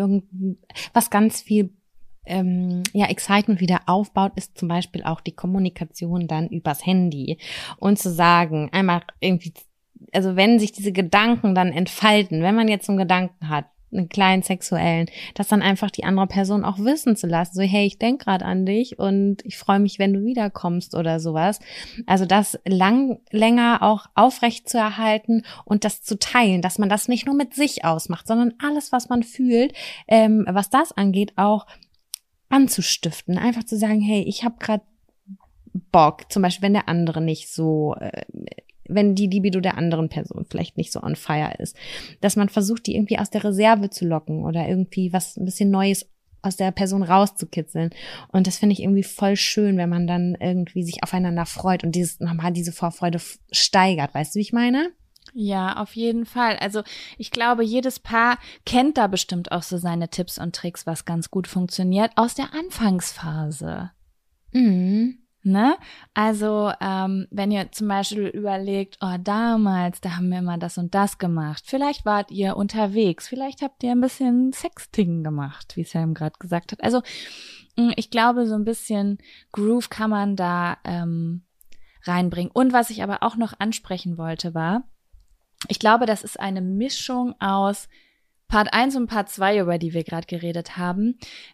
Excitement wieder aufbaut, ist zum Beispiel auch die Kommunikation dann übers Handy und zu sagen, einmal irgendwie, also wenn sich diese Gedanken dann entfalten, wenn man jetzt so einen Gedanken hat, einen kleinen sexuellen, das dann einfach die andere Person auch wissen zu lassen, so hey, ich denk gerade an dich und ich freue mich, wenn du wiederkommst oder sowas. Also das länger auch aufrecht zu erhalten und das zu teilen, dass man das nicht nur mit sich ausmacht, sondern alles, was man fühlt, was das angeht, auch anzustiften. Einfach zu sagen, hey, ich habe gerade Bock, zum Beispiel, wenn der andere nicht so wenn die Libido der anderen Person vielleicht nicht so on fire ist, dass man versucht, die irgendwie aus der Reserve zu locken oder irgendwie was ein bisschen Neues aus der Person rauszukitzeln. Und das finde ich irgendwie voll schön, wenn man dann irgendwie sich aufeinander freut und diese Vorfreude steigert. Weißt du, wie ich meine?
Ja, auf jeden Fall. Also ich glaube, jedes Paar kennt da bestimmt auch so seine Tipps und Tricks, was ganz gut funktioniert, aus der Anfangsphase.
Mhm.
Ne? Also, wenn ihr zum Beispiel überlegt, oh, damals, da haben wir immer das und das gemacht. Vielleicht wart ihr unterwegs, vielleicht habt ihr ein bisschen Sexting gemacht, wie Sam gerade gesagt hat. Also, ich glaube, so ein bisschen Groove kann man da reinbringen. Und was ich aber auch noch ansprechen wollte, war, ich glaube, das ist eine Mischung aus Part 1 und Part 2, über die wir gerade geredet haben.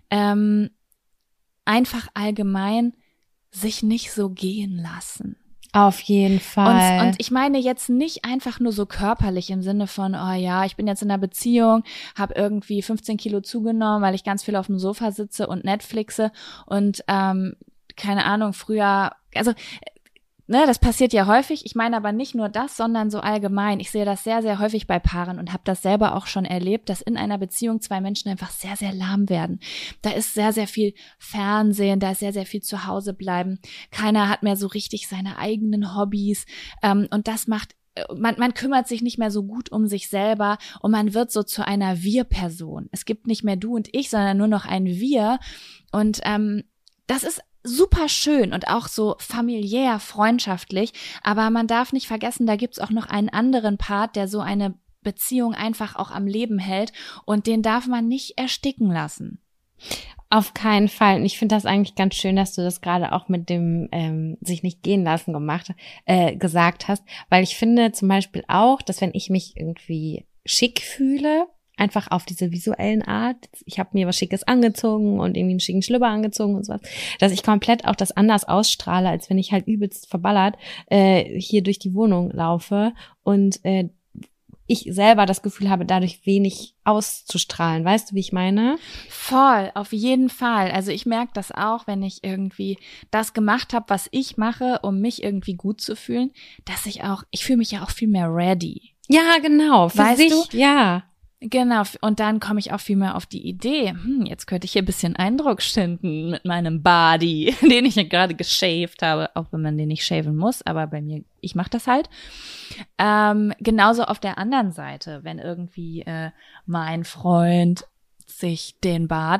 Einfach allgemein sich nicht so gehen lassen.
Auf jeden Fall.
Und ich meine jetzt nicht einfach nur so körperlich im Sinne von, oh ja, ich bin jetzt in einer Beziehung, habe irgendwie 15 Kilo zugenommen, weil ich ganz viel auf dem Sofa sitze und Netflixe und keine Ahnung, früher, also ne, das passiert ja häufig. Ich meine aber nicht nur das, sondern so allgemein. Ich sehe das sehr, sehr häufig bei Paaren und habe das selber auch schon erlebt, dass in einer Beziehung zwei Menschen einfach sehr, sehr lahm werden. Da ist sehr, sehr viel Fernsehen, da ist sehr, sehr viel zu Hause bleiben. Keiner hat mehr so richtig seine eigenen Hobbys. Und das macht, man kümmert sich nicht mehr so gut um sich selber und man wird so zu einer Wir-Person. Es gibt nicht mehr du und ich, sondern nur noch ein Wir. Und das ist super schön und auch so familiär, freundschaftlich, aber man darf nicht vergessen, da gibt's auch noch einen anderen Part, der so eine Beziehung einfach auch am Leben hält und den darf man nicht ersticken lassen.
Auf keinen Fall. Und ich finde das eigentlich ganz schön, dass du das gerade auch mit dem sich nicht gehen lassen gesagt hast, weil ich finde zum Beispiel auch, dass wenn ich mich irgendwie schick fühle, einfach auf diese visuellen Art. Ich habe mir was Schickes angezogen und irgendwie einen schicken Schlüpper angezogen und sowas, dass ich komplett auch das anders ausstrahle, als wenn ich halt übelst verballert hier durch die Wohnung laufe und ich selber das Gefühl habe, dadurch wenig auszustrahlen. Weißt du, wie ich meine?
Voll, auf jeden Fall. Also ich merke das auch, wenn ich irgendwie das gemacht habe, was ich mache, um mich irgendwie gut zu fühlen, dass ich fühle mich ja auch viel mehr ready.
Ja, genau.
Weißt du?
Ja.
Genau, und dann komme ich auch viel mehr auf die Idee, jetzt könnte ich hier ein bisschen Eindruck schinden mit meinem Body, den ich ja gerade geshaved habe, auch wenn man den nicht shaven muss, aber bei mir, ich mache das halt. Genauso auf der anderen Seite, wenn irgendwie mein Freund sich den Bart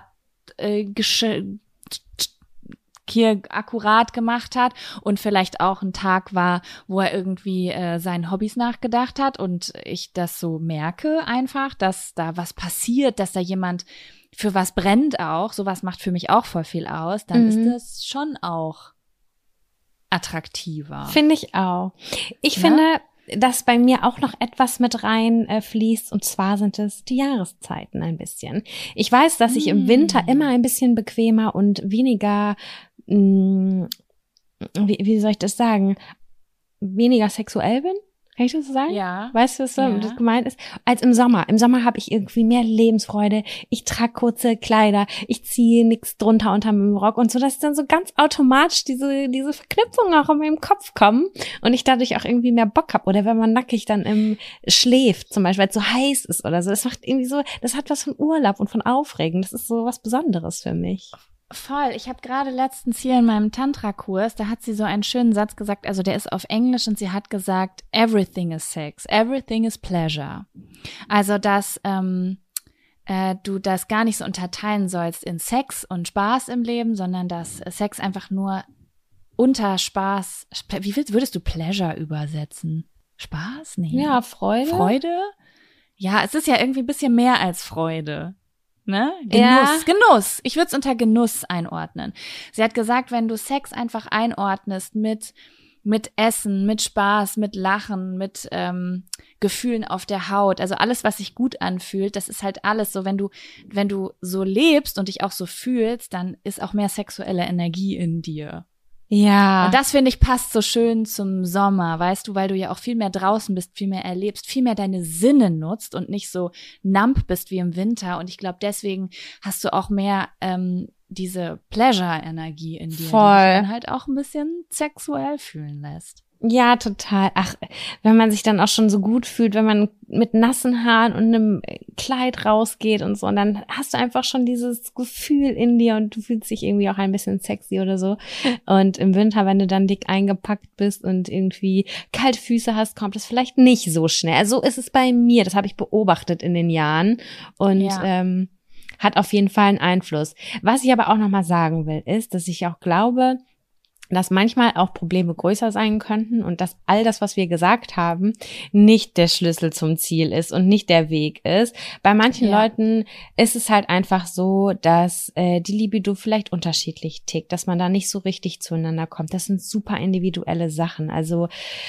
hier akkurat gemacht hat und vielleicht auch ein Tag war, wo er irgendwie seinen Hobbys nachgedacht hat und ich das so merke einfach, dass da was passiert, dass da jemand für was brennt auch, sowas macht für mich auch voll viel aus, dann ist das schon auch attraktiver.
Finde ich auch. Ich finde, dass bei mir auch noch etwas mit rein fließt und zwar sind es die Jahreszeiten ein bisschen. Ich weiß, dass ich im Winter immer ein bisschen bequemer und weniger wie soll ich das sagen, weniger sexuell bin? Kann ich das so sagen?
Ja.
Weißt du, was das gemeint ist? Als im Sommer. Im Sommer habe ich irgendwie mehr Lebensfreude. Ich trage kurze Kleider. Ich ziehe nichts drunter unter meinem Rock und so, dass dann so ganz automatisch diese Verknüpfungen auch in meinem Kopf kommen und ich dadurch auch irgendwie mehr Bock habe. Oder wenn man nackig dann schläft, zum Beispiel, weil es so heiß ist oder so. Das macht irgendwie so, das hat was von Urlaub und von Aufregen. Das ist so was Besonderes für mich.
Voll. Ich habe gerade letztens hier in meinem Tantra-Kurs, da hat sie so einen schönen Satz gesagt, also der ist auf Englisch und sie hat gesagt, everything is sex, everything is pleasure. Also dass du das gar nicht so unterteilen sollst in Sex und Spaß im Leben, sondern dass Sex einfach nur unter Spaß, wie würdest du Pleasure übersetzen? Spaß? Nee.
Ja, Freude.
Freude? Ja, es ist ja irgendwie ein bisschen mehr als Freude. Ne?
Ja.
Genuss. Ich würde es unter Genuss einordnen. Sie hat gesagt, wenn du Sex einfach einordnest mit Essen, mit Spaß, mit Lachen, mit Gefühlen auf der Haut, also alles, was sich gut anfühlt, das ist halt alles so, wenn du so lebst und dich auch so fühlst, dann ist auch mehr sexuelle Energie in dir.
Ja.
Und das, finde ich, passt so schön zum Sommer, weißt du, weil du ja auch viel mehr draußen bist, viel mehr erlebst, viel mehr deine Sinne nutzt und nicht so numb bist wie im Winter. Und ich glaube, deswegen hast du auch mehr diese Pleasure-Energie in dir,
Voll.
die dich dann halt auch ein bisschen sexuell fühlen lässt.
Ja, total. Ach, wenn man sich dann auch schon so gut fühlt, wenn man mit nassen Haaren und einem Kleid rausgeht und so, und dann hast du einfach schon dieses Gefühl in dir und du fühlst dich irgendwie auch ein bisschen sexy oder so. Und im Winter, wenn du dann dick eingepackt bist und irgendwie kalte Füße hast, kommt es vielleicht nicht so schnell. Also so ist es bei mir. Das habe ich beobachtet in den Jahren und hat auf jeden Fall einen Einfluss. Was ich aber auch nochmal sagen will, ist, dass ich auch glaube, dass manchmal auch Probleme größer sein könnten und dass all das, was wir gesagt haben, nicht der Schlüssel zum Ziel ist und nicht der Weg ist. Bei manchen Leuten ist es halt einfach so, dass die Libido vielleicht unterschiedlich tickt, dass man da nicht so richtig zueinander kommt. Das sind super individuelle Sachen. Also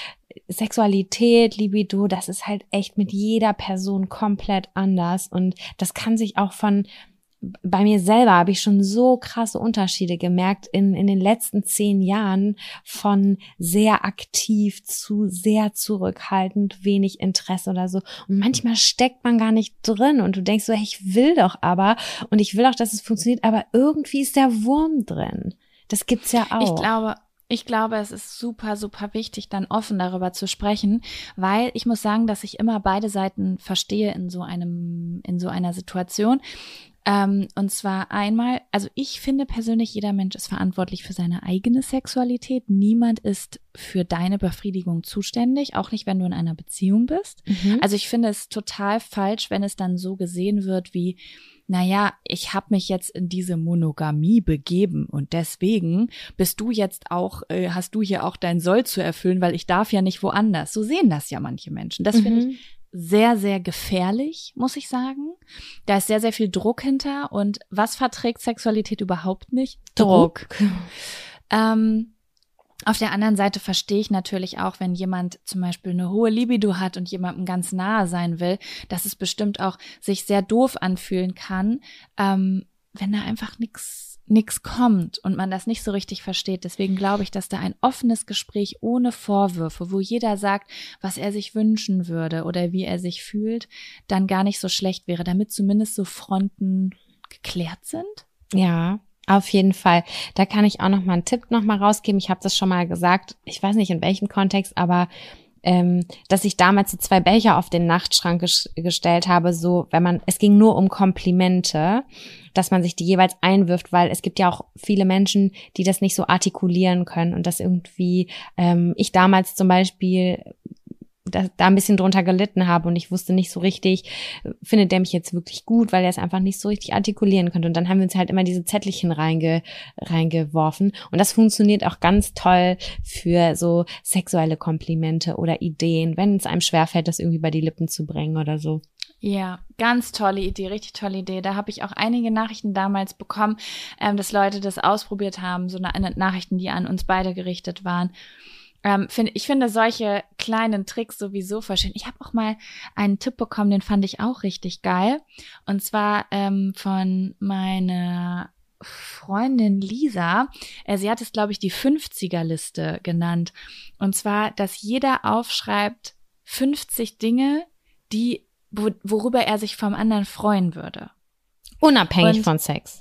Sexualität, Libido, das ist halt echt mit jeder Person komplett anders und das kann sich auch bei mir selber habe ich schon so krasse Unterschiede gemerkt in den letzten 10 Jahren von sehr aktiv zu sehr zurückhaltend, wenig Interesse oder so. Und manchmal steckt man gar nicht drin und du denkst so, hey, ich will doch aber und ich will auch, dass es funktioniert, aber irgendwie ist der Wurm drin. Das gibt's ja auch.
Ich glaube, es ist super, super wichtig, dann offen darüber zu sprechen, weil ich muss sagen, dass ich immer beide Seiten verstehe in so einer Situation. Und zwar einmal, also ich finde persönlich, jeder Mensch ist verantwortlich für seine eigene Sexualität. Niemand ist für deine Befriedigung zuständig, auch nicht, wenn du in einer Beziehung bist.
Mhm.
Also ich finde es total falsch, wenn es dann so gesehen wird wie, naja, ich habe mich jetzt in diese Monogamie begeben und deswegen bist du jetzt auch, hast du hier auch dein Soll zu erfüllen, weil ich darf ja nicht woanders. So sehen das ja manche Menschen. Das finde ich sehr, sehr gefährlich, muss ich sagen. Da ist sehr, sehr viel Druck hinter. Und was verträgt Sexualität überhaupt nicht? Druck. Auf der anderen Seite verstehe ich natürlich auch, wenn jemand zum Beispiel eine hohe Libido hat und jemandem ganz nahe sein will, dass es bestimmt auch sich sehr doof anfühlen kann, wenn da einfach nix kommt und man das nicht so richtig versteht. Deswegen glaube ich, dass da ein offenes Gespräch ohne Vorwürfe, wo jeder sagt, was er sich wünschen würde oder wie er sich fühlt, dann gar nicht so schlecht wäre, damit zumindest so Fronten geklärt sind.
Ja, auf jeden Fall. Da kann ich auch noch mal einen Tipp noch mal rausgeben. Ich habe das schon mal gesagt, ich weiß nicht in welchem Kontext, aber dass ich damals so 2 Becher auf den Nachtschrank gestellt habe, so, es ging nur um Komplimente, dass man sich die jeweils einwirft, weil es gibt ja auch viele Menschen, die das nicht so artikulieren können und das irgendwie, ich damals zum Beispiel da ein bisschen drunter gelitten habe und ich wusste nicht so richtig, findet der mich jetzt wirklich gut, weil er es einfach nicht so richtig artikulieren könnte. Und dann haben wir uns halt immer diese Zettelchen reingeworfen. Und das funktioniert auch ganz toll für so sexuelle Komplimente oder Ideen, wenn es einem schwerfällt, das irgendwie bei die Lippen zu bringen oder so.
Ja, ganz tolle Idee, richtig tolle Idee. Da habe ich auch einige Nachrichten damals bekommen, dass Leute das ausprobiert haben, so Nachrichten, die an uns beide gerichtet waren. Ich finde solche kleinen Tricks sowieso voll schön. Ich habe auch mal einen Tipp bekommen, den fand ich auch richtig geil. Und zwar von meiner Freundin Lisa. Sie hat es, glaube ich, die 50er-Liste genannt. Und zwar, dass jeder aufschreibt 50 Dinge, worüber er sich vom anderen freuen würde.
Unabhängig von Sex.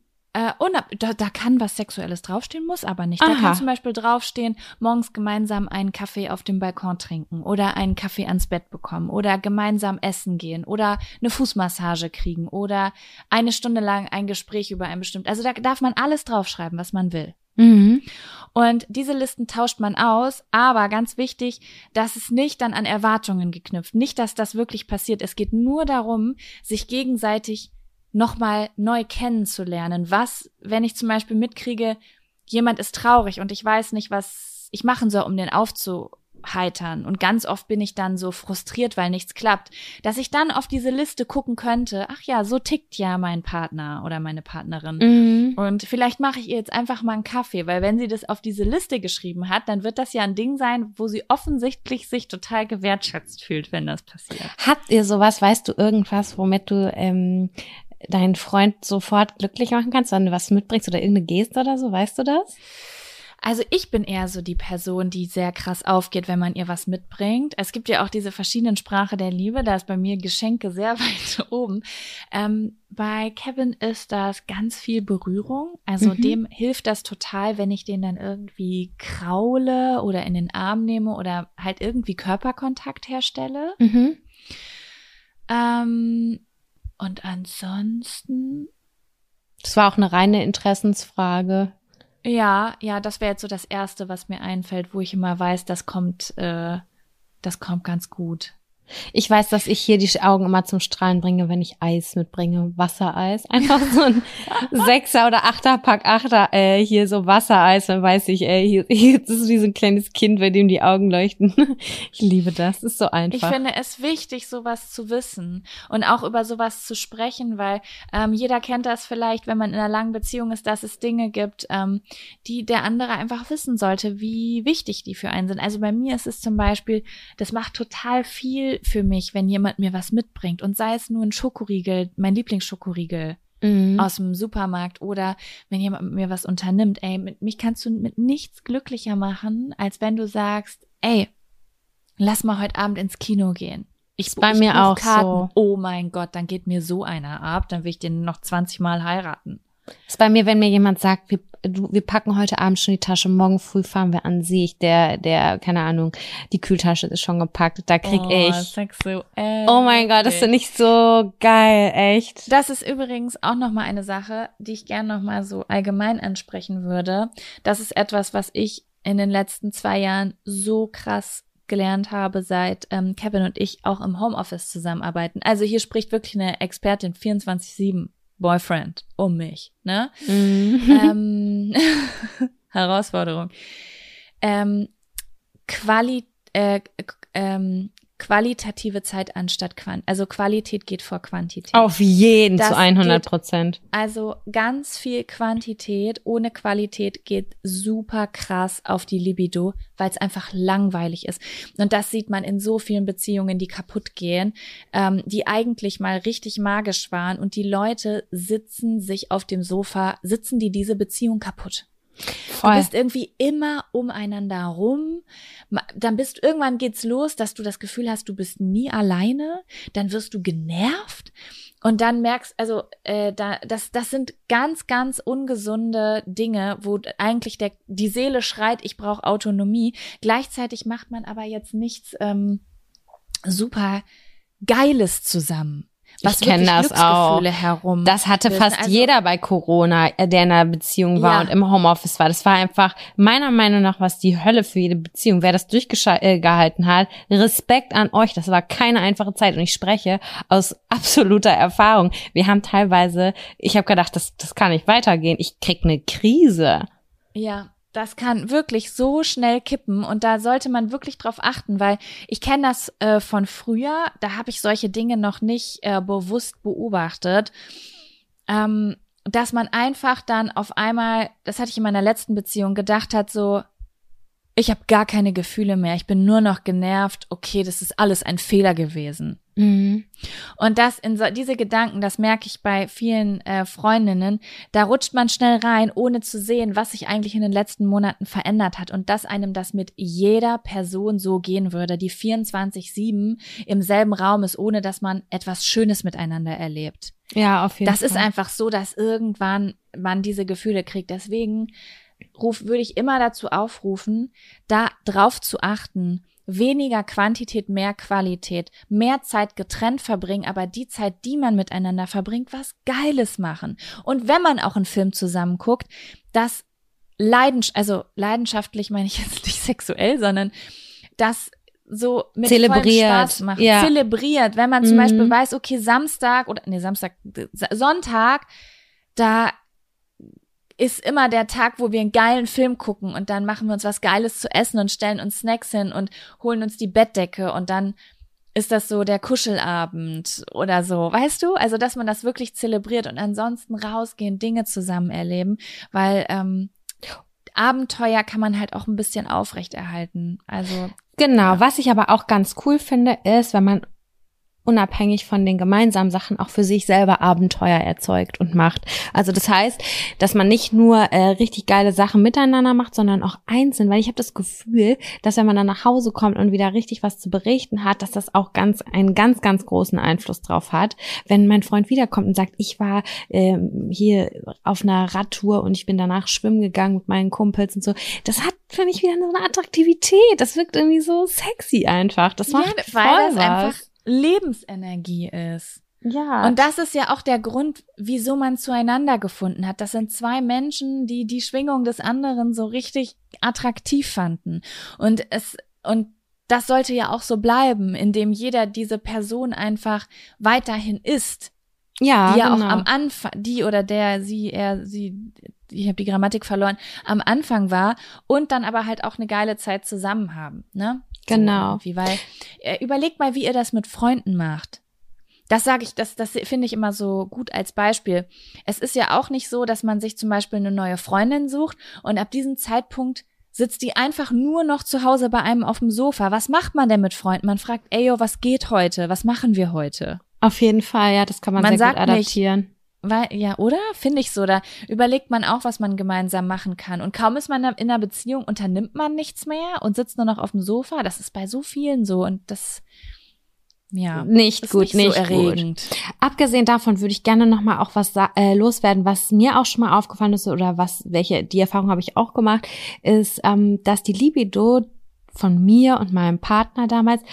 Da kann was Sexuelles draufstehen, muss aber nicht.
Aha.
Da kann zum Beispiel draufstehen, morgens gemeinsam einen Kaffee auf dem Balkon trinken oder einen Kaffee ans Bett bekommen oder gemeinsam essen gehen oder eine Fußmassage kriegen oder 1 Stunde lang ein Gespräch über ein bestimmtes. Also da darf man alles draufschreiben, was man will. Und diese Listen tauscht man aus, aber ganz wichtig, dass es nicht dann an Erwartungen geknüpft, nicht, dass das wirklich passiert. Es geht nur darum, sich gegenseitig nochmal neu kennenzulernen. Was, wenn ich zum Beispiel mitkriege, jemand ist traurig und ich weiß nicht, was ich machen soll, um den aufzuheitern. Und ganz oft bin ich dann so frustriert, weil nichts klappt, dass ich dann auf diese Liste gucken könnte, ach ja, so tickt ja mein Partner oder meine Partnerin. Und vielleicht mache ich ihr jetzt einfach mal einen Kaffee, weil wenn sie das auf diese Liste geschrieben hat, dann wird das ja ein Ding sein, wo sie offensichtlich sich total gewertschätzt fühlt, wenn das passiert.
Habt ihr sowas, weißt du irgendwas, womit du deinen Freund sofort glücklich machen kannst, wenn du was mitbringst oder irgendeine Geste oder so, weißt du das?
Also ich bin eher so die Person, die sehr krass aufgeht, wenn man ihr was mitbringt. Es gibt ja auch diese verschiedenen Sprache der Liebe, da ist bei mir Geschenke sehr weit oben. Bei Kevin ist das ganz viel Berührung, also dem hilft das total, wenn ich den dann irgendwie kraule oder in den Arm nehme oder halt irgendwie Körperkontakt herstelle. Und ansonsten?
Das war auch eine reine Interessensfrage.
Ja, das wäre jetzt so das Erste, was mir einfällt, wo ich immer weiß, das kommt ganz gut.
Ich weiß, dass ich hier die Augen immer zum Strahlen bringe, wenn ich Eis mitbringe, Wassereis. Einfach so ein 6er oder 8er Pack hier so Wassereis, dann weiß ich, hier das ist wie so ein kleines Kind, bei dem die Augen leuchten. Ich liebe das, das ist so einfach.
Ich finde es wichtig, sowas zu wissen und auch über sowas zu sprechen, weil jeder kennt das vielleicht, wenn man in einer langen Beziehung ist, dass es Dinge gibt, die der andere einfach wissen sollte, wie wichtig die für einen sind. Also bei mir ist es zum Beispiel, das macht total viel für mich, wenn jemand mir was mitbringt und sei es nur ein Schokoriegel, mein Lieblingsschokoriegel aus dem Supermarkt oder wenn jemand mit mir was unternimmt, mich kannst du mit nichts glücklicher machen, als wenn du sagst, lass mal heute Abend ins Kino gehen. Ich
bei mir auch
Karten.
so.
Oh mein Gott, dann geht mir so einer ab, dann will ich den noch 20 Mal heiraten.
Das ist bei mir, wenn mir jemand sagt, wir packen heute Abend schon die Tasche, morgen früh fahren wir an See, der, keine Ahnung, die Kühltasche ist schon gepackt, da krieg ich.
Sexuell.
Oh mein Gott, das finde ich so geil, echt.
Das ist übrigens auch nochmal eine Sache, die ich gerne nochmal so allgemein ansprechen würde. Das ist etwas, was ich in den letzten 2 Jahren so krass gelernt habe, seit Kevin und ich auch im Homeoffice zusammenarbeiten. Also hier spricht wirklich eine Expertin 24/7. Boyfriend um mich, ne? Herausforderung. Qualitative Zeit anstatt also Qualität geht vor Quantität.
Auf jeden,
das
zu 100%.
Also ganz viel Quantität ohne Qualität geht super krass auf die Libido, weil es einfach langweilig ist. Und das sieht man in so vielen Beziehungen, die kaputt gehen, die eigentlich mal richtig magisch waren und die Leute sitzen sich auf dem Sofa, sitzen die diese Beziehung kaputt. Voll. Du bist irgendwie immer umeinander rum. Dann irgendwann geht's los, dass du das Gefühl hast, du bist nie alleine. Dann wirst du genervt. Und dann merkst, also das sind ganz, ganz ungesunde Dinge, wo eigentlich die Seele schreit, ich brauche Autonomie. Gleichzeitig macht man aber jetzt nichts super Geiles zusammen.
Ich kenne das auch. Das hatte fast jeder bei Corona, der in einer Beziehung war und im Homeoffice war. Das war einfach meiner Meinung nach was die Hölle für jede Beziehung. Wer das durchgehalten hat, Respekt an euch. Das war keine einfache Zeit und ich spreche aus absoluter Erfahrung. Wir haben teilweise, ich habe gedacht, das kann nicht weitergehen. Ich krieg eine Krise.
Ja. Das kann wirklich so schnell kippen und da sollte man wirklich drauf achten, weil ich kenne das von früher, da habe ich solche Dinge noch nicht bewusst beobachtet, dass man einfach dann auf einmal, das hatte ich in meiner letzten Beziehung, gedacht hat so, ich habe gar keine Gefühle mehr, ich bin nur noch genervt, okay, das ist alles ein Fehler gewesen. Und diese Gedanken, das merke ich bei vielen Freundinnen, da rutscht man schnell rein, ohne zu sehen, was sich eigentlich in den letzten Monaten verändert hat und dass einem das mit jeder Person so gehen würde, die 24/7 im selben Raum ist, ohne dass man etwas Schönes miteinander erlebt.
Ja, auf jeden Fall.
Das ist einfach so, dass irgendwann man diese Gefühle kriegt. Deswegen würde ich immer dazu aufrufen, da drauf zu achten, weniger Quantität, mehr Qualität, mehr Zeit getrennt verbringen, aber die Zeit, die man miteinander verbringt, was Geiles machen. Und wenn man auch einen Film zusammen guckt, das leidenschaftlich meine ich jetzt nicht sexuell, sondern das so mit vollem Spaß machen, zelebriert, wenn man zum Beispiel weiß, okay, Sonntag, da ist immer der Tag, wo wir einen geilen Film gucken und dann machen wir uns was Geiles zu essen und stellen uns Snacks hin und holen uns die Bettdecke und dann ist das so der Kuschelabend oder so, weißt du? Also, dass man das wirklich zelebriert und ansonsten rausgehen, Dinge zusammen erleben, weil Abenteuer kann man halt auch ein bisschen aufrechterhalten. Also
genau, was ich aber auch ganz cool finde, ist, wenn man unabhängig von den gemeinsamen Sachen auch für sich selber Abenteuer erzeugt und macht. Also das heißt, dass man nicht nur richtig geile Sachen miteinander macht, sondern auch einzeln, weil ich habe das Gefühl, dass wenn man dann nach Hause kommt und wieder richtig was zu berichten hat, dass das auch einen ganz, ganz großen Einfluss drauf hat. Wenn mein Freund wiederkommt und sagt, ich war hier auf einer Radtour und ich bin danach schwimmen gegangen mit meinen Kumpels und so, das hat für mich wieder so eine Attraktivität. Das wirkt irgendwie so sexy einfach. Das macht voll
das
was.
Einfach Lebensenergie ist.
Ja.
Und das ist ja auch der Grund, wieso man zueinander gefunden hat. Das sind zwei Menschen, die die Schwingung des anderen so richtig attraktiv fanden. Und das sollte ja auch so bleiben, indem jeder diese Person einfach weiterhin ist.
Ja,
die ja
genau.
auch am Anfang, die oder der, sie, er, sie, ich habe die Grammatik verloren, am Anfang war und dann aber halt auch eine geile Zeit zusammen haben, ne?
Genau.
So weil überlegt mal, wie ihr das mit Freunden macht. Das sage ich, das finde ich immer so gut als Beispiel. Es ist ja auch nicht so, dass man sich zum Beispiel eine neue Freundin sucht und ab diesem Zeitpunkt sitzt die einfach nur noch zu Hause bei einem auf dem Sofa. Was macht man denn mit Freunden? Man fragt, ey, yo, was geht heute? Was machen wir heute?
Auf jeden Fall, ja, das kann man sehr gut adaptieren.
Ja, oder? Finde ich so. Da überlegt man auch, was man gemeinsam machen kann. Und kaum ist man in einer Beziehung, unternimmt man nichts mehr und sitzt nur noch auf dem Sofa. Das ist bei so vielen so. Und das, ja,
nicht
ist
gut,
nicht so erregend.
Gut. Abgesehen davon würde ich gerne nochmal auch was loswerden, was mir auch schon mal aufgefallen ist oder die Erfahrung habe ich auch gemacht, ist, dass die Libido von mir und meinem Partner damals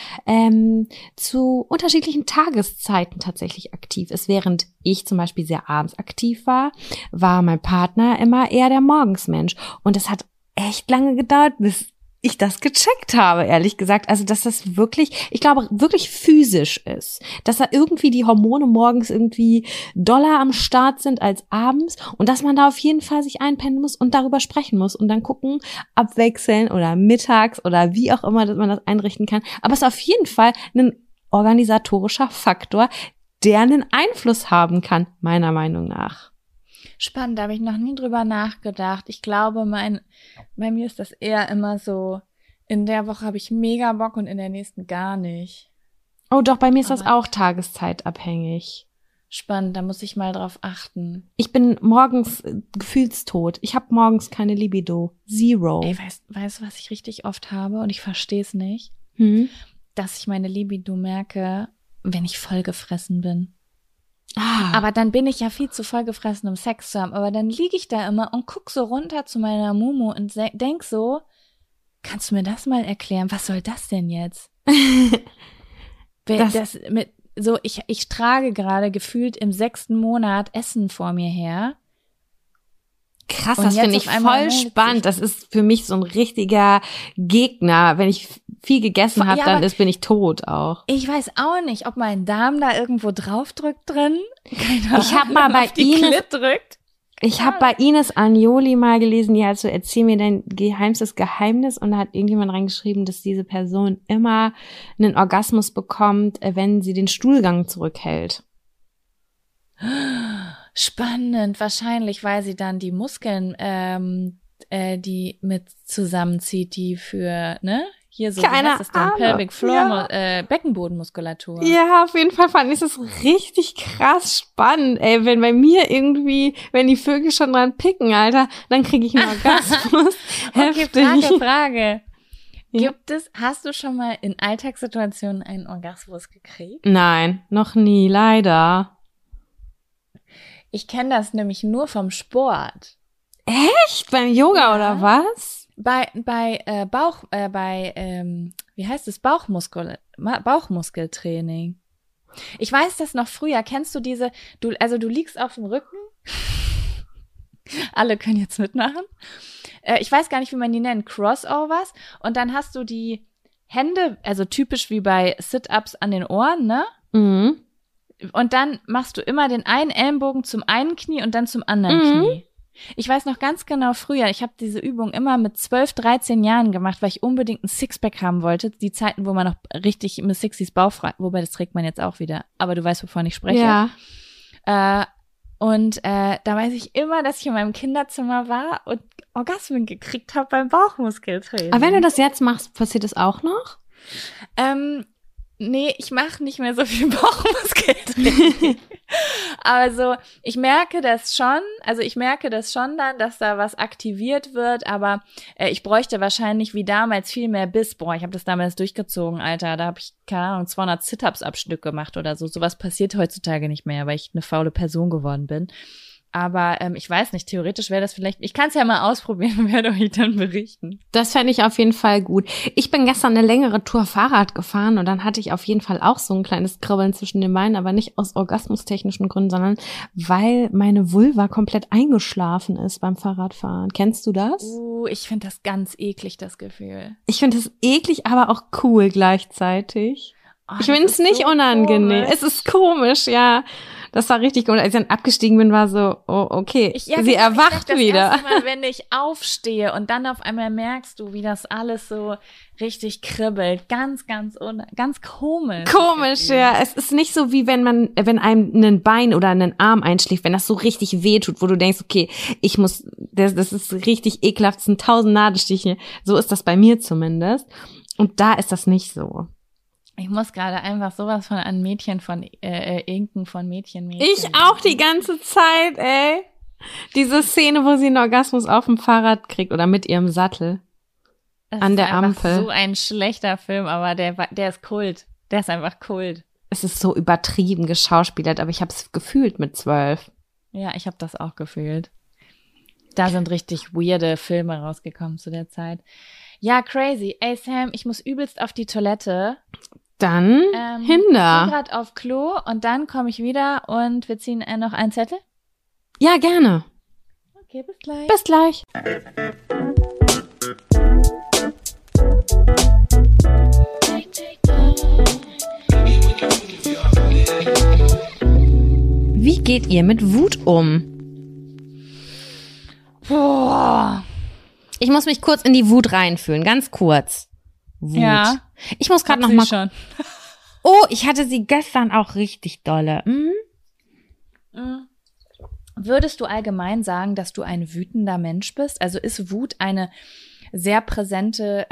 zu unterschiedlichen Tageszeiten tatsächlich aktiv ist. Während ich zum Beispiel sehr abends aktiv war, war mein Partner immer eher der Morgensmensch. Und es hat echt lange gedauert, bis ich das gecheckt habe, ehrlich gesagt. Also, dass das wirklich, ich glaube, wirklich physisch ist. Dass da irgendwie die Hormone morgens irgendwie doller am Start sind als abends und dass man da auf jeden Fall sich einpennen muss und darüber sprechen muss und dann gucken, abwechseln oder mittags oder wie auch immer, dass man das einrichten kann. Aber es ist auf jeden Fall ein organisatorischer Faktor, der einen Einfluss haben kann, meiner Meinung nach.
Spannend, da habe ich noch nie drüber nachgedacht. Ich glaube, bei mir ist das eher immer so, in der Woche habe ich mega Bock und in der nächsten gar nicht.
Oh doch, bei mir ist das auch tageszeitabhängig.
Spannend, da muss ich mal drauf achten.
Ich bin morgens gefühlstot. Ich habe morgens keine Libido. Zero.
Ey, weißt du, was ich richtig oft habe und ich verstehe es nicht? Dass ich meine Libido merke, wenn ich vollgefressen bin. Aber dann bin ich ja viel zu vollgefressen, um Sex zu haben. Aber dann liege ich da immer und guck so runter zu meiner Mumu und denk so, kannst du mir das mal erklären? Was soll das denn jetzt? Ich trage gerade gefühlt im 6. Monat Essen vor mir her.
Krass, das finde ich voll spannend. Das ist für mich so ein richtiger Gegner. Wenn ich viel gegessen habe, dann bin ich tot auch.
Ich weiß auch nicht, ob mein Darm da irgendwo draufdrückt drin. Keine Ahnung,
ich habe mal bei Ines Agnoli mal gelesen, die hat so, erzähl mir dein geheimstes Geheimnis, und da hat irgendjemand reingeschrieben, dass diese Person immer einen Orgasmus bekommt, wenn sie den Stuhlgang zurückhält.
Spannend, wahrscheinlich, weil sie dann die Muskeln, die mit zusammenzieht, die für, ne? Hier so,
keine
wie heißt das denn?
Ahnung.
Pelvic Floor,
Ja.
Beckenbodenmuskulatur.
Ja, auf jeden Fall fand ich das richtig krass spannend. Ey, wenn bei mir irgendwie, wenn die Vögel schon dran picken, Alter, dann kriege ich einen Orgasmus. Heftig.
Okay, Frage.
Ja.
Hast du schon mal in Alltagssituationen einen Orgasmus gekriegt?
Nein, noch nie, leider.
Ich kenne das nämlich nur vom Sport.
Echt? Beim Yoga
Ja.
oder was?
Wie heißt es? Bauchmuskeltraining. Ich weiß das noch früher. Kennst du du liegst auf dem Rücken. Alle können jetzt mitmachen. ich weiß gar nicht, wie man die nennt, Crossovers. Und dann hast du die Hände, also typisch wie bei Sit-Ups an den Ohren, ne?
Mhm.
Und dann machst du immer den einen Ellenbogen zum einen Knie und dann zum anderen Knie. Ich weiß noch ganz genau früher, ich habe diese Übung immer mit 12, 13 Jahren gemacht, weil ich unbedingt ein Sixpack haben wollte. Die Zeiten, wo man noch richtig im Sixties bauchfrei, wobei das trägt man jetzt auch wieder. Aber du weißt, wovon ich spreche.
Ja.
Da weiß ich immer, dass ich in meinem Kinderzimmer war und Orgasmen gekriegt habe beim Bauchmuskeltraining.
Aber wenn du das jetzt machst, passiert das auch noch?
Nee, ich mache nicht mehr so viel Bauchmuskeltraining. Also ich merke das schon dann, dass da was aktiviert wird, aber ich bräuchte wahrscheinlich wie damals viel mehr Biss. Boah, ich habe das damals durchgezogen, Alter. Da habe ich, keine Ahnung, 200 Sit-Ups am Stück gemacht oder so. Sowas passiert heutzutage nicht mehr, weil ich eine faule Person geworden bin. Aber ich weiß nicht, theoretisch wäre das vielleicht, ich kann es ja mal ausprobieren und werde euch dann berichten.
Das fände ich auf jeden Fall gut. Ich bin gestern eine längere Tour Fahrrad gefahren und dann hatte ich auf jeden Fall auch so ein kleines Kribbeln zwischen den Beinen, aber nicht aus orgasmustechnischen Gründen, sondern weil meine Vulva komplett eingeschlafen ist beim Fahrradfahren. Kennst du das?
Ich finde das ganz eklig, das Gefühl.
Ich finde das eklig, aber auch cool gleichzeitig. Ich finde es nicht so unangenehm. Komisch. Es ist komisch, ja. Das war richtig komisch. Als ich dann abgestiegen bin, war so, oh, okay, sie erwacht wieder.
Das erste Mal, wenn ich aufstehe und dann auf einmal merkst du, wie das alles so richtig kribbelt. Ganz komisch.
Komisch, ja. Es ist nicht so, wie wenn einem ein Bein oder einen Arm einschläft, wenn das so richtig wehtut, wo du denkst, okay, das ist richtig ekelhaft, es sind 1000 Nadelstiche. So ist das bei mir zumindest. Und da ist das nicht so.
Ich muss gerade einfach sowas von an Mädchen von Inken von Mädchen.
Ich auch die ganze Zeit, ey. Diese Szene, wo sie einen Orgasmus auf dem Fahrrad kriegt oder mit ihrem Sattel an der Ampel.
Das ist so ein schlechter Film, aber der ist Kult. Der ist einfach Kult.
Es ist so übertrieben geschauspielert, aber ich habe es gefühlt mit 12.
Ja, ich habe das auch gefühlt. Da sind richtig weirde Filme rausgekommen zu der Zeit. Ja, crazy. Ey, Sam, ich muss übelst auf die Toilette.
Dann hin da.
Ich bin gerade auf Klo und dann komme ich wieder und wir ziehen noch einen Zettel?
Ja, gerne.
Okay, bis gleich.
Bis gleich. Wie geht ihr mit Wut um?
Boah.
Ich muss mich kurz in die Wut reinfühlen, ganz kurz. Wut.
Ja.
Ich muss gerade noch mal. Schon. Oh, ich hatte sie gestern auch richtig dolle.
Würdest du allgemein sagen, dass du ein wütender Mensch bist? Also ist Wut eine sehr präsentes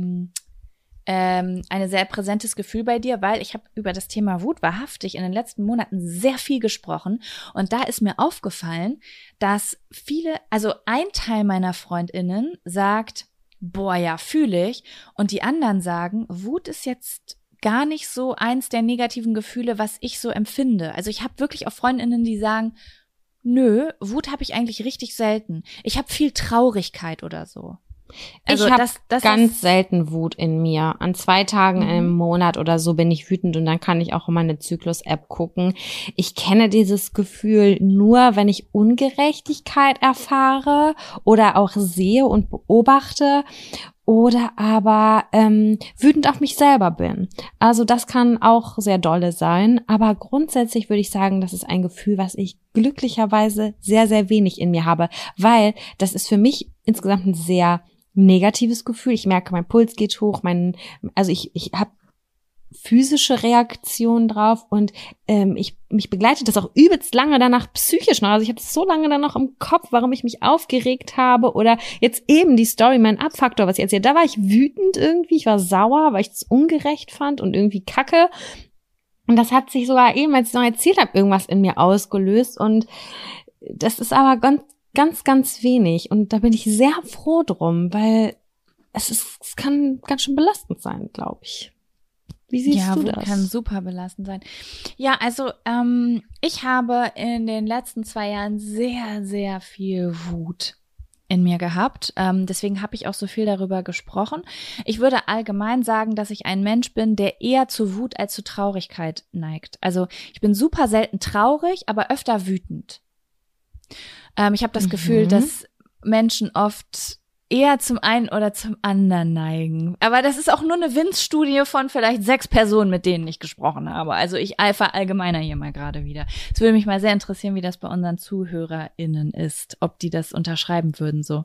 Gefühl bei dir? Weil ich habe über das Thema Wut wahrhaftig in den letzten Monaten sehr viel gesprochen und da ist mir aufgefallen, dass ein Teil meiner FreundInnen sagt, boah, ja, fühle ich. Und die anderen sagen, Wut ist jetzt gar nicht so eins der negativen Gefühle, was ich so empfinde. Also ich habe wirklich auch Freundinnen, die sagen, nö, Wut habe ich eigentlich richtig selten. Ich habe viel Traurigkeit oder so.
Also ich habe ganz selten Wut in mir. An 2 Tagen im Monat oder so bin ich wütend und dann kann ich auch in meine Zyklus-App gucken. Ich kenne dieses Gefühl nur, wenn ich Ungerechtigkeit erfahre oder auch sehe und beobachte oder aber wütend auf mich selber bin. Also das kann auch sehr dolle sein, aber grundsätzlich würde ich sagen, das ist ein Gefühl, was ich glücklicherweise sehr, sehr wenig in mir habe, weil das ist für mich insgesamt ein sehr negatives Gefühl. Ich merke, mein Puls geht hoch, ich habe physische Reaktionen drauf und mich begleitet das auch übelst lange danach psychisch noch. Also ich habe es so lange dann noch im Kopf, warum ich mich aufgeregt habe oder jetzt eben die Story, mein Abfaktor, was ich erzählt. Da war ich wütend irgendwie, ich war sauer, weil ich es ungerecht fand und irgendwie kacke. Und das hat sich sogar eben, als ich noch erzählt habe, irgendwas in mir ausgelöst und das ist aber ganz wenig und da bin ich sehr froh drum, weil es kann ganz schön belastend sein, glaube ich. Wie siehst du das?
Ja, kann super belastend sein. Ja, also ich habe in den letzten 2 Jahren sehr, sehr viel Wut in mir gehabt. Deswegen habe ich auch so viel darüber gesprochen. Ich würde allgemein sagen, dass ich ein Mensch bin, der eher zu Wut als zu Traurigkeit neigt. Also ich bin super selten traurig, aber öfter wütend. Ich habe das Gefühl, dass Menschen oft eher zum einen oder zum anderen neigen. Aber das ist auch nur eine Winz-Studie von vielleicht 6 Personen, mit denen ich gesprochen habe. Also ich verallgemeiner hier mal gerade wieder. Es würde mich mal sehr interessieren, wie das bei unseren ZuhörerInnen ist, ob die das unterschreiben würden so.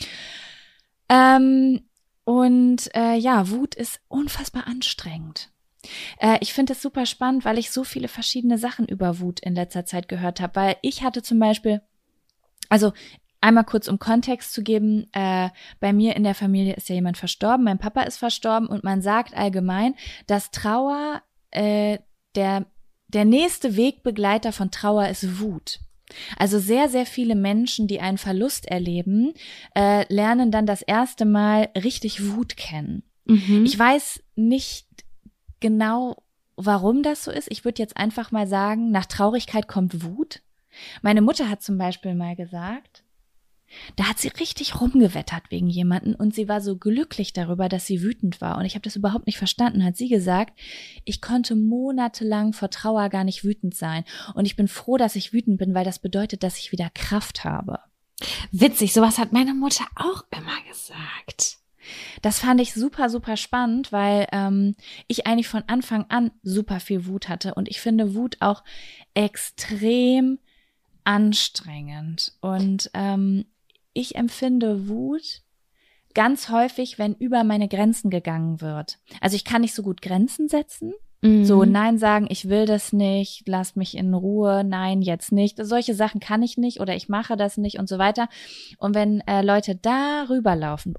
Wut ist unfassbar anstrengend. Ich finde es super spannend, weil ich so viele verschiedene Sachen über Wut in letzter Zeit gehört habe. Weil ich hatte zum Beispiel, also einmal kurz um Kontext zu geben, bei mir in der Familie ist ja jemand verstorben, mein Papa ist verstorben und man sagt allgemein, dass Trauer, der nächste Wegbegleiter von Trauer ist Wut. Also sehr, sehr viele Menschen, die einen Verlust erleben, lernen dann das erste Mal richtig Wut kennen. Mhm. Ich weiß nicht genau, warum das so ist. Ich würde jetzt einfach mal sagen, nach Traurigkeit kommt Wut. Meine Mutter hat zum Beispiel mal gesagt, da hat sie richtig rumgewettert wegen jemanden und sie war so glücklich darüber, dass sie wütend war. Und ich habe das überhaupt nicht verstanden. Hat sie gesagt, ich konnte monatelang vor Trauer gar nicht wütend sein. Und ich bin froh, dass ich wütend bin, weil das bedeutet, dass ich wieder Kraft habe.
Witzig, sowas hat meine Mutter auch immer gesagt.
Das fand ich super, super spannend, weil ich eigentlich von Anfang an super viel Wut hatte. Und ich finde Wut auch extrem anstrengend. Und ich empfinde Wut ganz häufig, wenn über meine Grenzen gegangen wird. Also ich kann nicht so gut Grenzen setzen. Mhm. So, nein sagen, ich will das nicht, lasst mich in Ruhe, nein, jetzt nicht. Solche Sachen kann ich nicht oder ich mache das nicht und so weiter. Und wenn Leute da rüberlaufen,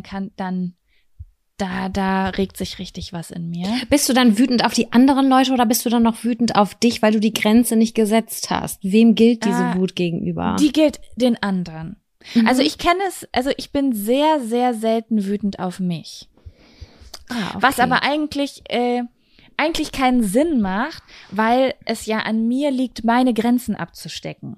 da regt sich richtig was in mir.
Bist du dann wütend auf die anderen Leute oder bist du dann noch wütend auf dich, weil du die Grenze nicht gesetzt hast? Wem gilt diese Wut gegenüber?
Die gilt den anderen. Mhm. Also ich bin sehr, sehr selten wütend auf mich. Okay. Was aber eigentlich keinen Sinn macht, weil es ja an mir liegt, meine Grenzen abzustecken.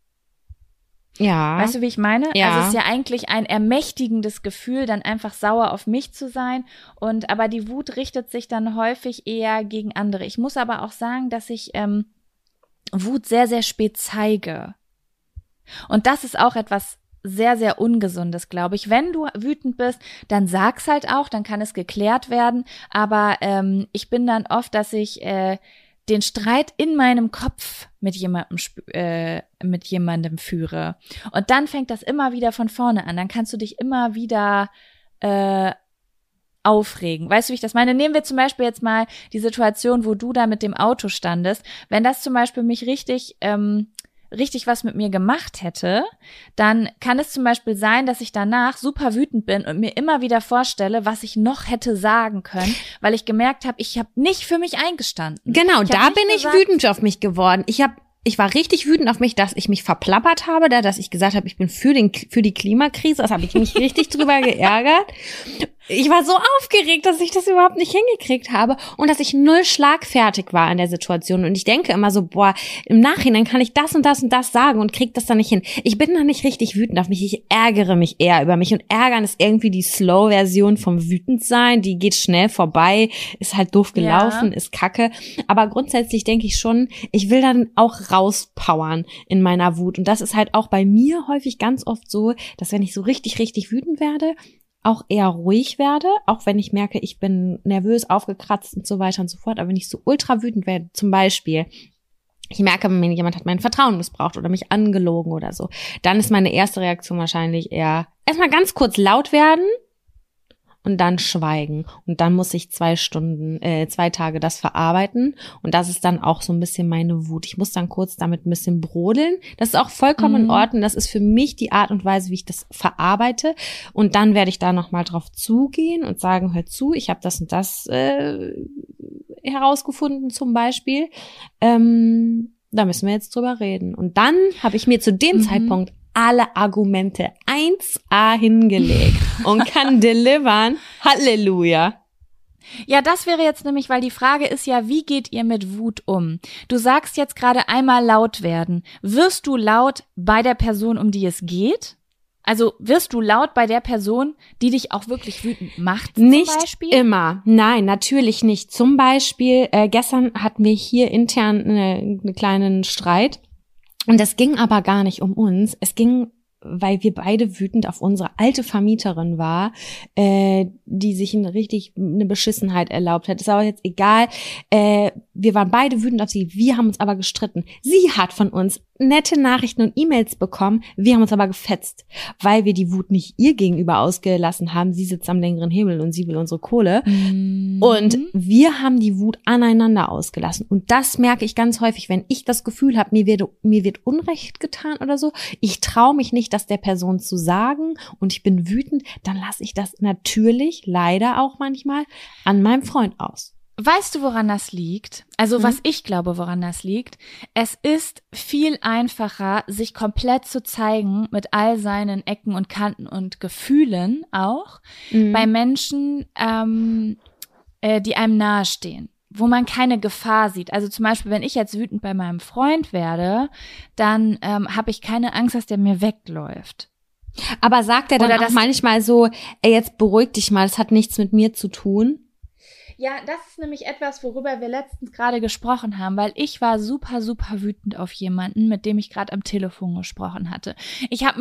Ja.
Weißt du, wie ich meine?
Ja.
Also es ist ja eigentlich ein ermächtigendes Gefühl, dann einfach sauer auf mich zu sein. Aber die Wut richtet sich dann häufig eher gegen andere. Ich muss aber auch sagen, dass ich Wut sehr, sehr spät zeige. Und das ist auch etwas sehr, sehr Ungesundes, glaube ich. Wenn du wütend bist, dann sag's halt auch, dann kann es geklärt werden. Aber ich bin dann oft, dass ich den Streit in meinem Kopf mit jemandem führe. Und dann fängt das immer wieder von vorne an. Dann kannst du dich immer wieder aufregen. Weißt du, wie ich das meine? Nehmen wir zum Beispiel jetzt mal die Situation, wo du da mit dem Auto standest. Wenn das zum Beispiel mich richtig was mit mir gemacht hätte, dann kann es zum Beispiel sein, dass ich danach super wütend bin und mir immer wieder vorstelle, was ich noch hätte sagen können, weil ich gemerkt habe, ich habe nicht für mich eingestanden.
Genau, da bin ich wütend auf mich geworden. Ich war richtig wütend auf mich, dass ich mich verplappert habe, dass ich gesagt habe, ich bin für die Klimakrise. Das habe ich mich richtig drüber geärgert. Ich war so aufgeregt, dass ich das überhaupt nicht hingekriegt habe und dass ich null schlagfertig war in der Situation. Und ich denke immer so, im Nachhinein kann ich das und das und das sagen und krieg das dann nicht hin. Ich bin dann nicht richtig wütend auf mich. Ich ärgere mich eher über mich. Und ärgern ist irgendwie die Slow-Version vom Wütendsein. Die geht schnell vorbei, ist halt doof gelaufen, ist kacke. Aber grundsätzlich denke ich schon, ich will dann auch rauspowern in meiner Wut. Und das ist halt auch bei mir häufig ganz oft so, dass wenn ich so richtig, richtig wütend werde, auch eher ruhig werde, auch wenn ich merke, ich bin nervös, aufgekratzt und so weiter und so fort. Aber wenn ich so ultra wütend werde, zum Beispiel, ich merke, wenn jemand hat mein Vertrauen missbraucht oder mich angelogen oder so, dann ist meine erste Reaktion wahrscheinlich eher erstmal ganz kurz laut werden und dann schweigen. Und dann muss ich 2 Tage das verarbeiten. Und das ist dann auch so ein bisschen meine Wut. Ich muss dann kurz damit ein bisschen brodeln. Das ist auch vollkommen in Ordnung. Das ist für mich die Art und Weise, wie ich das verarbeite. Und dann werde ich da nochmal drauf zugehen und sagen, hör zu, ich habe das und das herausgefunden zum Beispiel. Da müssen wir jetzt drüber reden. Und dann habe ich mir zu dem Zeitpunkt alle Argumente 1A hingelegt und kann delivern. Halleluja.
Ja, das wäre jetzt nämlich, weil die Frage ist ja, wie geht ihr mit Wut um? Du sagst jetzt gerade einmal laut werden. Wirst du laut bei der Person, um die es geht? Also wirst du laut bei der Person, die dich auch wirklich wütend macht, zum Beispiel?
Nicht immer. Nein, natürlich nicht. Zum Beispiel, gestern hatten wir hier intern einen kleinen Streit. Und es ging aber gar nicht um uns. Es ging weil wir beide wütend auf unsere alte Vermieterin war, die sich eine Beschissenheit erlaubt hat. Ist aber jetzt egal. Wir waren beide wütend auf sie. Wir haben uns aber gestritten. Sie hat von uns nette Nachrichten und E-Mails bekommen. Wir haben uns aber gefetzt, weil wir die Wut nicht ihr gegenüber ausgelassen haben. Sie sitzt am längeren Hebel und sie will unsere Kohle. Und wir haben die Wut aneinander ausgelassen. Und das merke ich ganz häufig, wenn ich das Gefühl habe, mir wird Unrecht getan oder so. Ich traue mich nicht, das der Person zu sagen und ich bin wütend, dann lasse ich das natürlich leider auch manchmal an meinem Freund aus.
Weißt du, woran das liegt? Also was ich glaube, woran das liegt? Es ist viel einfacher, sich komplett zu zeigen mit all seinen Ecken und Kanten und Gefühlen auch bei Menschen, die einem nahestehen, wo man keine Gefahr sieht. Also zum Beispiel, wenn ich jetzt wütend bei meinem Freund werde, dann habe ich keine Angst, dass der mir wegläuft.
Aber sagt er dann auch manchmal so, ey, jetzt beruhig dich mal, das hat nichts mit mir zu tun?
Ja, das ist nämlich etwas, worüber wir letztens gerade gesprochen haben, weil ich war super, super wütend auf jemanden, mit dem ich gerade am Telefon gesprochen hatte. Ich habe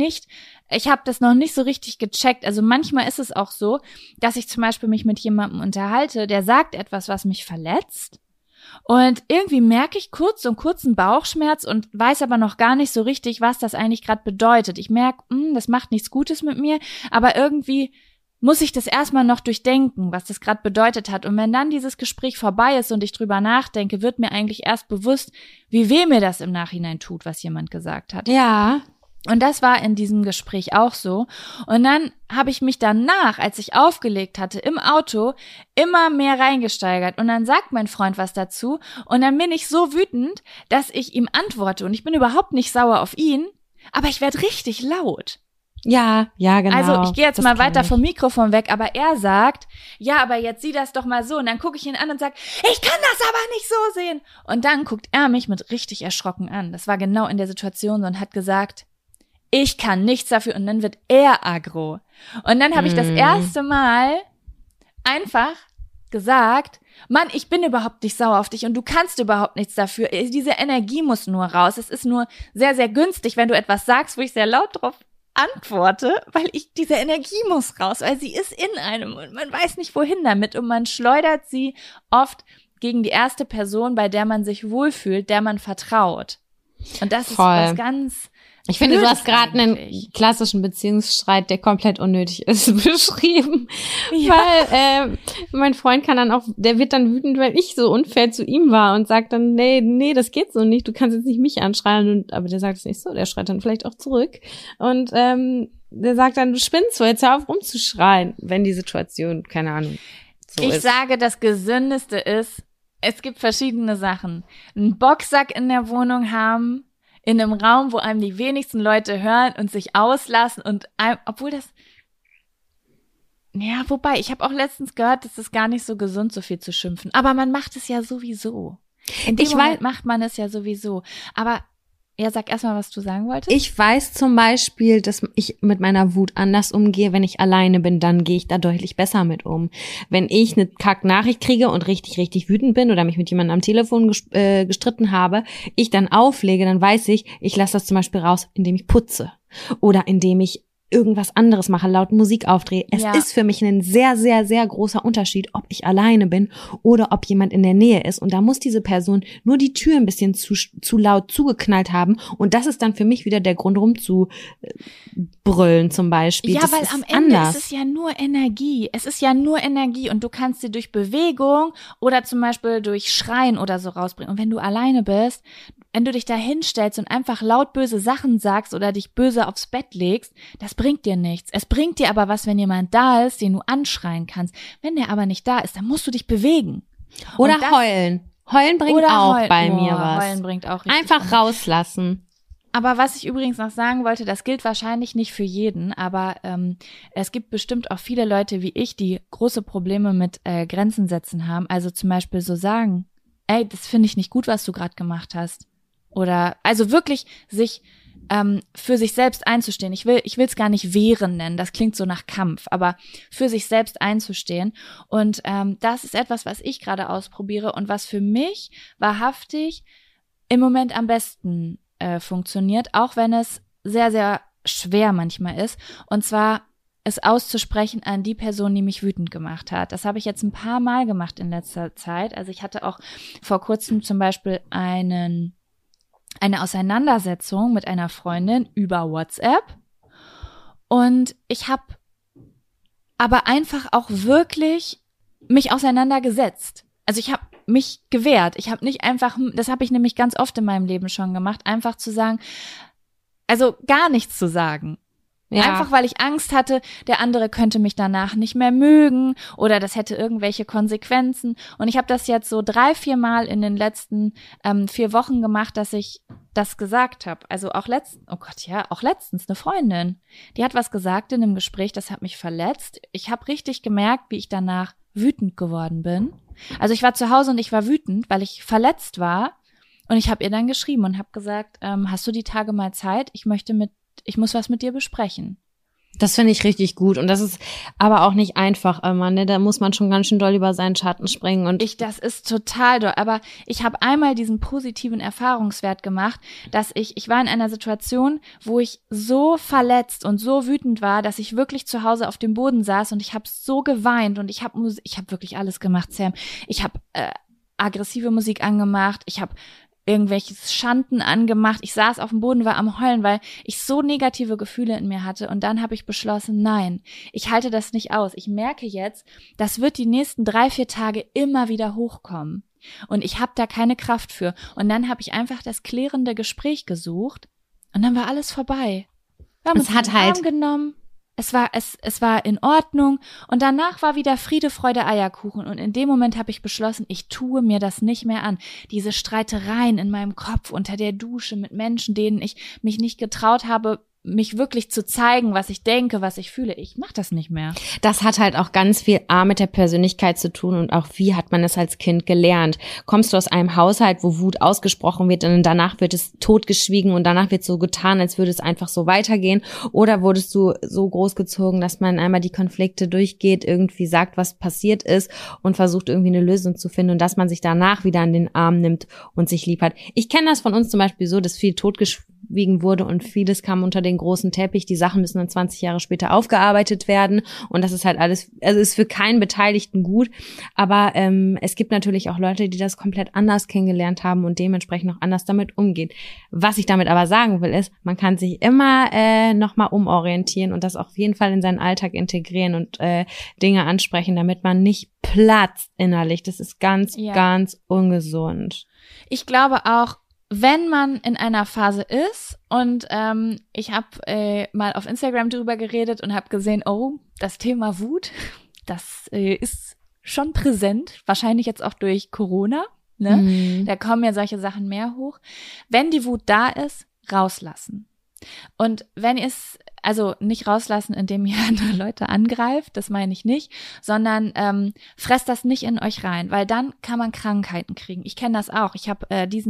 das noch nicht so richtig gecheckt. Also manchmal ist es auch so, dass ich zum Beispiel mich mit jemandem unterhalte, der sagt etwas, was mich verletzt. Und irgendwie merke ich kurzen Bauchschmerz und weiß aber noch gar nicht so richtig, was das eigentlich gerade bedeutet. Ich merke, das macht nichts Gutes mit mir, aber irgendwie muss ich das erstmal noch durchdenken, was das gerade bedeutet hat. Und wenn dann dieses Gespräch vorbei ist und ich drüber nachdenke, wird mir eigentlich erst bewusst, wie weh mir das im Nachhinein tut, was jemand gesagt hat.
Ja.
Und das war in diesem Gespräch auch so. Und dann habe ich mich danach, als ich aufgelegt hatte, im Auto immer mehr reingesteigert. Und dann sagt mein Freund was dazu. Und dann bin ich so wütend, dass ich ihm antworte. Und ich bin überhaupt nicht sauer auf ihn, aber ich werde richtig laut.
Ja, genau.
Also ich gehe jetzt mal weiter vom Mikrofon weg, aber er sagt, ja, aber jetzt sieh das doch mal so. Und dann gucke ich ihn an und sage, ich kann das aber nicht so sehen. Und dann guckt er mich mit richtig erschrocken an. Das war genau in der Situation so und hat gesagt, ich kann nichts dafür. Und dann wird er aggro. Und dann habe ich das erste Mal einfach gesagt, Mann, ich bin überhaupt nicht sauer auf dich und du kannst überhaupt nichts dafür. Diese Energie muss nur raus. Es ist nur sehr, sehr günstig, wenn du etwas sagst, wo ich sehr laut drauf antworte, weil diese Energie muss raus, weil sie ist in einem und man weiß nicht wohin damit und man schleudert sie oft gegen die erste Person, bei der man sich wohlfühlt, der man vertraut. Und das ist was ganz
Ich finde, du hast gerade einen klassischen Beziehungsstreit, der komplett unnötig ist, beschrieben. Ja. Weil mein Freund kann dann auch, der wird dann wütend, weil ich so unfair zu ihm war und sagt dann, nee, das geht so nicht, du kannst jetzt nicht mich anschreien. Aber der sagt es nicht so, der schreit dann vielleicht auch zurück. Und der sagt dann, du spinnst so, jetzt hör auf rumzuschreien, wenn die Situation, keine Ahnung, so ist.
Ich sage, das Gesündeste ist, es gibt verschiedene Sachen. Einen Boxsack in der Wohnung haben, in einem Raum, wo einem die wenigsten Leute hören und sich auslassen und obwohl das, ja, wobei, ich habe auch letztens gehört, das ist gar nicht so gesund, so viel zu schimpfen. Aber man macht es ja sowieso. In dem Moment macht man es ja sowieso. Aber ja, sag erstmal, was du sagen wolltest.
Ich weiß zum Beispiel, dass ich mit meiner Wut anders umgehe. Wenn ich alleine bin, dann gehe ich da deutlich besser mit um. Wenn ich eine Kack-Nachricht kriege und richtig, richtig wütend bin oder mich mit jemandem am Telefon gestritten habe, ich dann auflege, dann weiß ich lasse das zum Beispiel raus, indem ich putze oder indem ich irgendwas anderes mache, laut Musik aufdrehe. Es ist für mich ein sehr, sehr, sehr großer Unterschied, ob ich alleine bin oder ob jemand in der Nähe ist. Und da muss diese Person nur die Tür ein bisschen zu laut zugeknallt haben. Und das ist dann für mich wieder der Grund, rumzubrüllen zum Beispiel.
Ja,
das
weil
ist
am Ende
anders.
ist es ja nur Energie. Es ist ja nur Energie und du kannst sie durch Bewegung oder zum Beispiel durch Schreien oder so rausbringen. Und wenn du alleine bist, wenn du dich da hinstellst und einfach laut böse Sachen sagst oder dich böse aufs Bett legst, das bringt dir nichts. Es bringt dir aber was, wenn jemand da ist, den du anschreien kannst. Wenn der aber nicht da ist, dann musst du dich bewegen.
Oder heulen. Heulen bringt auch bei mir was.
Heulen bringt auch richtig
einfach rauslassen.
Aber was ich übrigens noch sagen wollte, das gilt wahrscheinlich nicht für jeden, aber es gibt bestimmt auch viele Leute wie ich, die große Probleme mit Grenzen setzen haben. Also zum Beispiel so sagen, ey, das finde ich nicht gut, was du gerade gemacht hast. Oder also wirklich sich für sich selbst einzustehen. Ich will es gar nicht wehren nennen, das klingt so nach Kampf, aber für sich selbst einzustehen. Und das ist etwas, was ich gerade ausprobiere und was für mich wahrhaftig im Moment am besten funktioniert, auch wenn es sehr, sehr schwer manchmal ist. Und zwar es auszusprechen an die Person, die mich wütend gemacht hat. Das habe ich jetzt ein paar Mal gemacht in letzter Zeit. Also ich hatte auch vor kurzem zum Beispiel eine Auseinandersetzung mit einer Freundin über WhatsApp. Und ich habe aber einfach auch wirklich mich auseinandergesetzt. Also ich habe mich gewehrt. Ich habe nicht einfach, das habe ich nämlich ganz oft in meinem Leben schon gemacht, einfach zu sagen, also gar nichts zu sagen. Ja. Einfach, weil ich Angst hatte, der andere könnte mich danach nicht mehr mögen oder das hätte irgendwelche Konsequenzen. Und ich habe das jetzt so 3-4 Mal in den letzten 4 Wochen gemacht, dass ich das gesagt habe. Also auch letztens eine Freundin, die hat was gesagt in einem Gespräch, das hat mich verletzt. Ich habe richtig gemerkt, wie ich danach wütend geworden bin. Also ich war zu Hause und ich war wütend, weil ich verletzt war. Und ich habe ihr dann geschrieben und habe gesagt, hast du die Tage mal Zeit? Ich muss was mit dir besprechen.
Das finde ich richtig gut. Und das ist aber auch nicht einfach immer, ne? Da muss man schon ganz schön doll über seinen Schatten springen. Und
das ist total doll. Aber ich habe einmal diesen positiven Erfahrungswert gemacht, dass ich war in einer Situation, wo ich so verletzt und so wütend war, dass ich wirklich zu Hause auf dem Boden saß und ich habe so geweint und ich habe wirklich alles gemacht, Sam. Ich habe aggressive Musik angemacht, ich habe irgendwelches Schanden angemacht. Ich saß auf dem Boden, war am Heulen, weil ich so negative Gefühle in mir hatte. Und dann habe ich beschlossen, nein, ich halte das nicht aus. Ich merke jetzt, das wird die nächsten 3-4 Tage immer wieder hochkommen. Und ich habe da keine Kraft für. Und dann habe ich einfach das klärende Gespräch gesucht und dann war alles vorbei. Wir haben uns den Arm genommen. Es war in Ordnung und danach war wieder Friede, Freude, Eierkuchen und in dem Moment habe ich beschlossen, ich tue mir das nicht mehr an. Diese Streitereien in meinem Kopf unter der Dusche mit Menschen, denen ich mich nicht getraut habe, mich wirklich zu zeigen, was ich denke, was ich fühle. Ich mache das nicht mehr.
Das hat halt auch ganz viel mit der Persönlichkeit zu tun und auch wie hat man es als Kind gelernt. Kommst du aus einem Haushalt, wo Wut ausgesprochen wird und danach wird es totgeschwiegen und danach wird so getan, als würde es einfach so weitergehen, oder wurdest du so großgezogen, dass man einmal die Konflikte durchgeht, irgendwie sagt, was passiert ist und versucht irgendwie eine Lösung zu finden und dass man sich danach wieder an den Arm nimmt und sich lieb hat. Ich kenne das von uns zum Beispiel so, dass viel totgeschwiegen wurde und vieles kam unter den großen Teppich. Die Sachen müssen dann 20 Jahre später aufgearbeitet werden und das ist halt alles, also ist für keinen Beteiligten gut, aber es gibt natürlich auch Leute, die das komplett anders kennengelernt haben und dementsprechend auch anders damit umgehen. Was ich damit aber sagen will, ist, man kann sich immer nochmal umorientieren und das auf jeden Fall in seinen Alltag integrieren und Dinge ansprechen, damit man nicht platzt innerlich. Das ist ganz, ganz ungesund.
Ich glaube auch, wenn man in einer Phase ist und ich habe mal auf Instagram drüber geredet und habe gesehen, oh, das Thema Wut, das ist schon präsent, wahrscheinlich jetzt auch durch Corona, ne? Mhm. Da kommen ja solche Sachen mehr hoch. Wenn die Wut da ist, rauslassen. Und wenn ihr es, also nicht rauslassen, indem ihr andere Leute angreift, das meine ich nicht, sondern fresst das nicht in euch rein, weil dann kann man Krankheiten kriegen. Ich kenne das auch. Ich habe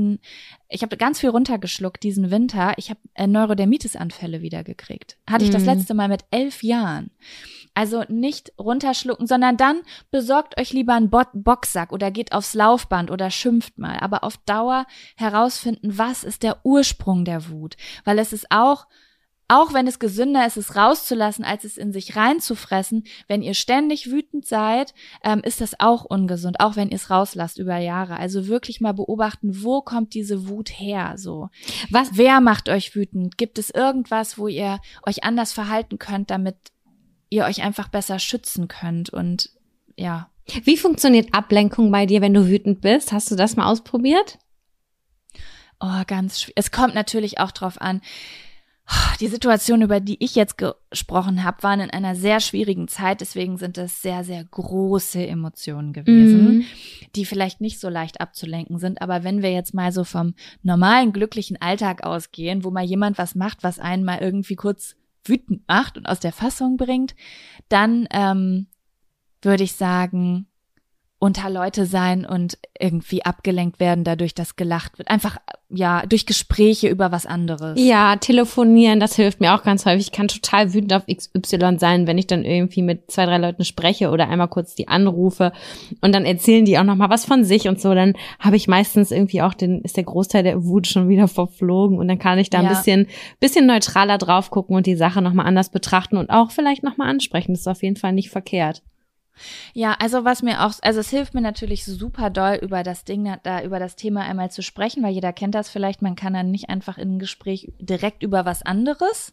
ganz viel runtergeschluckt diesen Winter. Ich habe Neurodermitis-Anfälle wieder gekriegt. Hatte ich das letzte Mal mit 11 Jahren. Also nicht runterschlucken, sondern dann besorgt euch lieber einen Boxsack oder geht aufs Laufband oder schimpft mal. Aber auf Dauer herausfinden, was ist der Ursprung der Wut. Weil es ist auch wenn es gesünder ist, es rauszulassen, als es in sich reinzufressen, wenn ihr ständig wütend seid, ist das auch ungesund, auch wenn ihr es rauslasst über Jahre. Also wirklich mal beobachten, wo kommt diese Wut her, so. Wer macht euch wütend? Gibt es irgendwas, wo ihr euch anders verhalten könnt, damit ihr euch einfach besser schützen könnt und ja.
Wie funktioniert Ablenkung bei dir, wenn du wütend bist? Hast du das mal ausprobiert?
Oh, ganz schwierig. Es kommt natürlich auch drauf an. Die Situation, über die ich jetzt gesprochen habe, waren in einer sehr schwierigen Zeit. Deswegen sind es sehr, sehr große Emotionen gewesen, die vielleicht nicht so leicht abzulenken sind. Aber wenn wir jetzt mal so vom normalen, glücklichen Alltag ausgehen, wo mal jemand was macht, was einen mal irgendwie kurz wütend macht und aus der Fassung bringt, dann würde ich sagen, unter Leute sein und irgendwie abgelenkt werden, dadurch, dass gelacht wird. Einfach, ja, durch Gespräche über was anderes.
Ja, telefonieren, das hilft mir auch ganz häufig. Ich kann total wütend auf XY sein, wenn ich dann irgendwie mit 2, 3 Leuten spreche oder einmal kurz die anrufe und dann erzählen die auch nochmal was von sich und so. Dann habe ich meistens irgendwie auch ist der Großteil der Wut schon wieder verflogen und dann kann ich da ein bisschen neutraler drauf gucken und die Sache nochmal anders betrachten und auch vielleicht nochmal ansprechen. Das ist auf jeden Fall nicht verkehrt.
Ja, also es hilft mir natürlich super doll, über das Thema einmal zu sprechen, weil jeder kennt das vielleicht, man kann dann nicht einfach in ein Gespräch direkt über was anderes,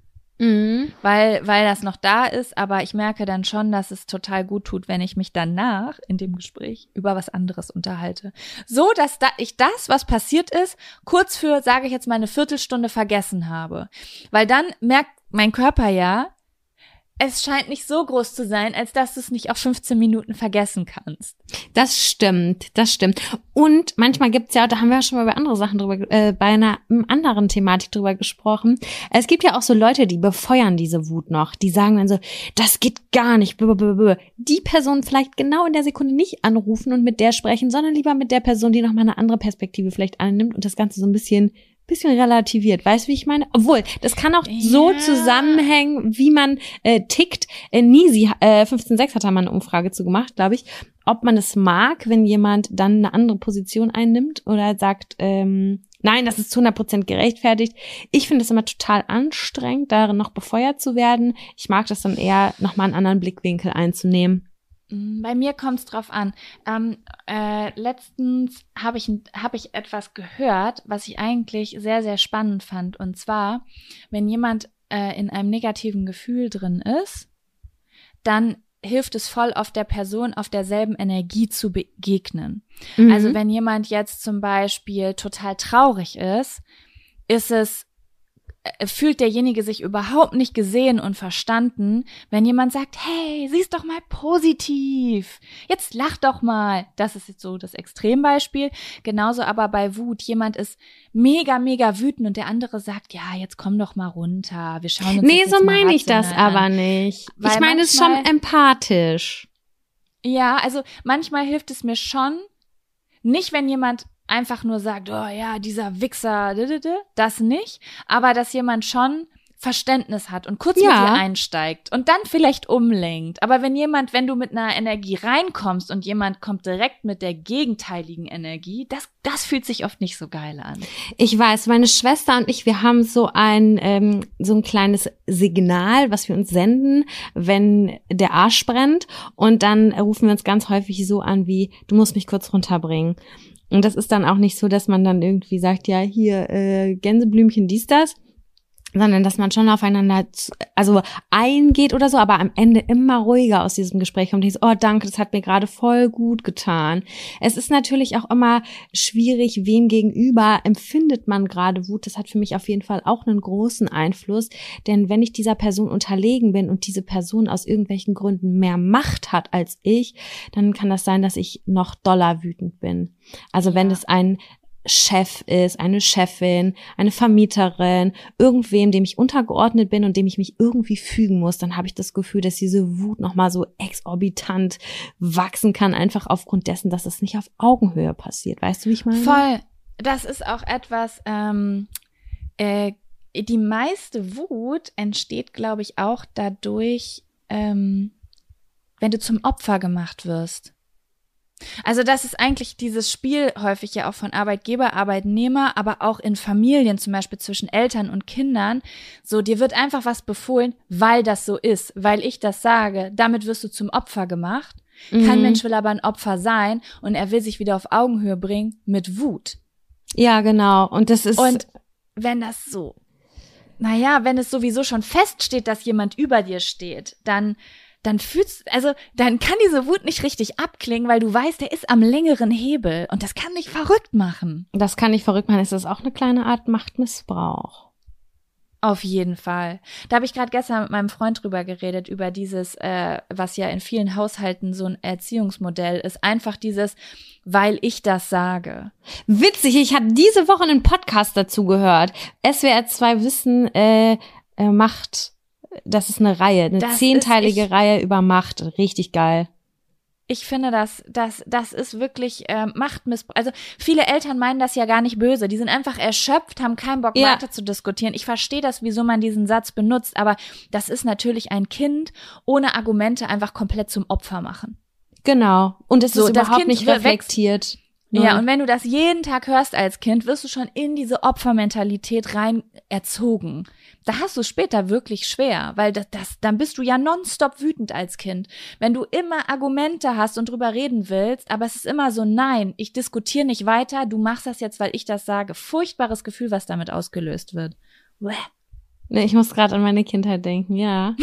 weil das noch da ist, aber ich merke dann schon, dass es total gut tut, wenn ich mich danach in dem Gespräch über was anderes unterhalte. So, dass ich das, was passiert ist, kurz für, sage ich jetzt mal, eine Viertelstunde vergessen habe. Weil dann merkt mein Körper ja, es scheint nicht so groß zu sein, als dass du es nicht auf 15 Minuten vergessen kannst.
Das stimmt. Und manchmal gibt's ja, da haben wir ja schon mal bei andere Sachen bei einer anderen Thematik drüber gesprochen. Es gibt ja auch so Leute, die befeuern diese Wut noch. Die sagen dann so, das geht gar nicht. Die Person vielleicht genau in der Sekunde nicht anrufen und mit der sprechen, sondern lieber mit der Person, die nochmal eine andere Perspektive vielleicht annimmt und das Ganze so ein bisschen relativiert. Weißt du, wie ich meine? Obwohl, das kann auch so zusammenhängen, wie man tickt. Nisi, 15.6 hat da mal eine Umfrage zu gemacht, glaube ich, ob man es mag, wenn jemand dann eine andere Position einnimmt oder sagt, nein, das ist zu 100% gerechtfertigt. Ich finde es immer total anstrengend, darin noch befeuert zu werden. Ich mag das dann eher, nochmal einen anderen Blickwinkel einzunehmen.
Bei mir kommt es drauf an. Letztens habe ich etwas gehört, was ich eigentlich sehr, sehr spannend fand. Und zwar, wenn jemand in einem negativen Gefühl drin ist, dann hilft es voll, auf der Person auf derselben Energie zu begegnen. Also wenn jemand jetzt zum Beispiel total traurig ist, fühlt derjenige sich überhaupt nicht gesehen und verstanden, wenn jemand sagt, hey, sieh's doch mal positiv, jetzt lach doch mal. Das ist jetzt so das Extrembeispiel. Genauso aber bei Wut. Jemand ist mega, mega wütend und der andere sagt, ja, jetzt komm doch mal runter, wir schauen uns das jetzt
so
mal
meine ich das
rational
aber
an.
nicht.
Weil
ich meine es schon empathisch.
Ja, also manchmal hilft es mir schon, nicht wenn jemand einfach nur sagt, oh ja, dieser Wichser, das nicht, aber dass jemand schon Verständnis hat und kurz mit dir einsteigt und dann vielleicht umlenkt. Aber wenn du mit einer Energie reinkommst und jemand kommt direkt mit der gegenteiligen Energie, das fühlt sich oft nicht so geil an.
Ich weiß, meine Schwester und ich, wir haben so ein kleines Signal, was wir uns senden, wenn der Arsch brennt, und dann rufen wir uns ganz häufig so an wie, du musst mich kurz runterbringen. Und das ist dann auch nicht so, dass man dann irgendwie sagt, ja, hier, Gänseblümchen, dies, das, sondern dass man schon aufeinander eingeht oder so, aber am Ende immer ruhiger aus diesem Gespräch kommt und denkt, oh danke, das hat mir gerade voll gut getan. Es ist natürlich auch immer schwierig, wem gegenüber empfindet man gerade Wut. Das hat für mich auf jeden Fall auch einen großen Einfluss, denn wenn ich dieser Person unterlegen bin und diese Person aus irgendwelchen Gründen mehr Macht hat als ich, dann kann das sein, dass ich noch doller wütend bin. Also wenn es ein Chef ist, eine Chefin, eine Vermieterin, irgendwem, dem ich untergeordnet bin und dem ich mich irgendwie fügen muss, dann habe ich das Gefühl, dass diese Wut nochmal so exorbitant wachsen kann, einfach aufgrund dessen, dass es nicht auf Augenhöhe passiert. Weißt du, wie ich meine?
Voll. Das ist auch etwas, die meiste Wut entsteht, glaube ich, auch dadurch, wenn du zum Opfer gemacht wirst. Also das ist eigentlich dieses Spiel häufig ja auch von Arbeitgeber, Arbeitnehmer, aber auch in Familien, zum Beispiel zwischen Eltern und Kindern. So, dir wird einfach was befohlen, weil das so ist, weil ich das sage. Damit wirst du zum Opfer gemacht. Kein Mensch will aber ein Opfer sein und er will sich wieder auf Augenhöhe bringen mit Wut.
Ja, genau. Und das ist.
Und wenn das so, wenn es sowieso schon feststeht, dass jemand über dir steht, dann kann diese Wut nicht richtig abklingen, weil du weißt, der ist am längeren Hebel und das kann dich verrückt machen.
Das kann dich verrückt machen. Ist das auch eine kleine Art Machtmissbrauch?
Auf jeden Fall. Da habe ich gerade gestern mit meinem Freund drüber geredet, über dieses, was ja in vielen Haushalten so ein Erziehungsmodell ist, einfach dieses, weil ich das sage.
Witzig, ich habe diese Woche einen Podcast dazu gehört. SWR 2 Wissen Macht. Das ist eine Reihe, eine 10-teilige Reihe über Macht. Richtig geil.
Ich finde, das ist wirklich Machtmissbrauch. Also viele Eltern meinen das ja gar nicht böse. Die sind einfach erschöpft, haben keinen Bock weiter zu diskutieren. Ich verstehe das, wieso man diesen Satz benutzt, aber das ist natürlich ein Kind ohne Argumente einfach komplett zum Opfer machen.
Genau. Und es ist überhaupt
Kind
nicht reflektiert.
Ja, und wenn du das jeden Tag hörst als Kind, wirst du schon in diese Opfermentalität rein erzogen. Da hast du es später wirklich schwer, weil dann bist du ja nonstop wütend als Kind. Wenn du immer Argumente hast und drüber reden willst, aber es ist immer so, nein, ich diskutiere nicht weiter, du machst das jetzt, weil ich das sage. Furchtbares Gefühl, was damit ausgelöst wird.
Ich muss gerade an meine Kindheit denken, ja.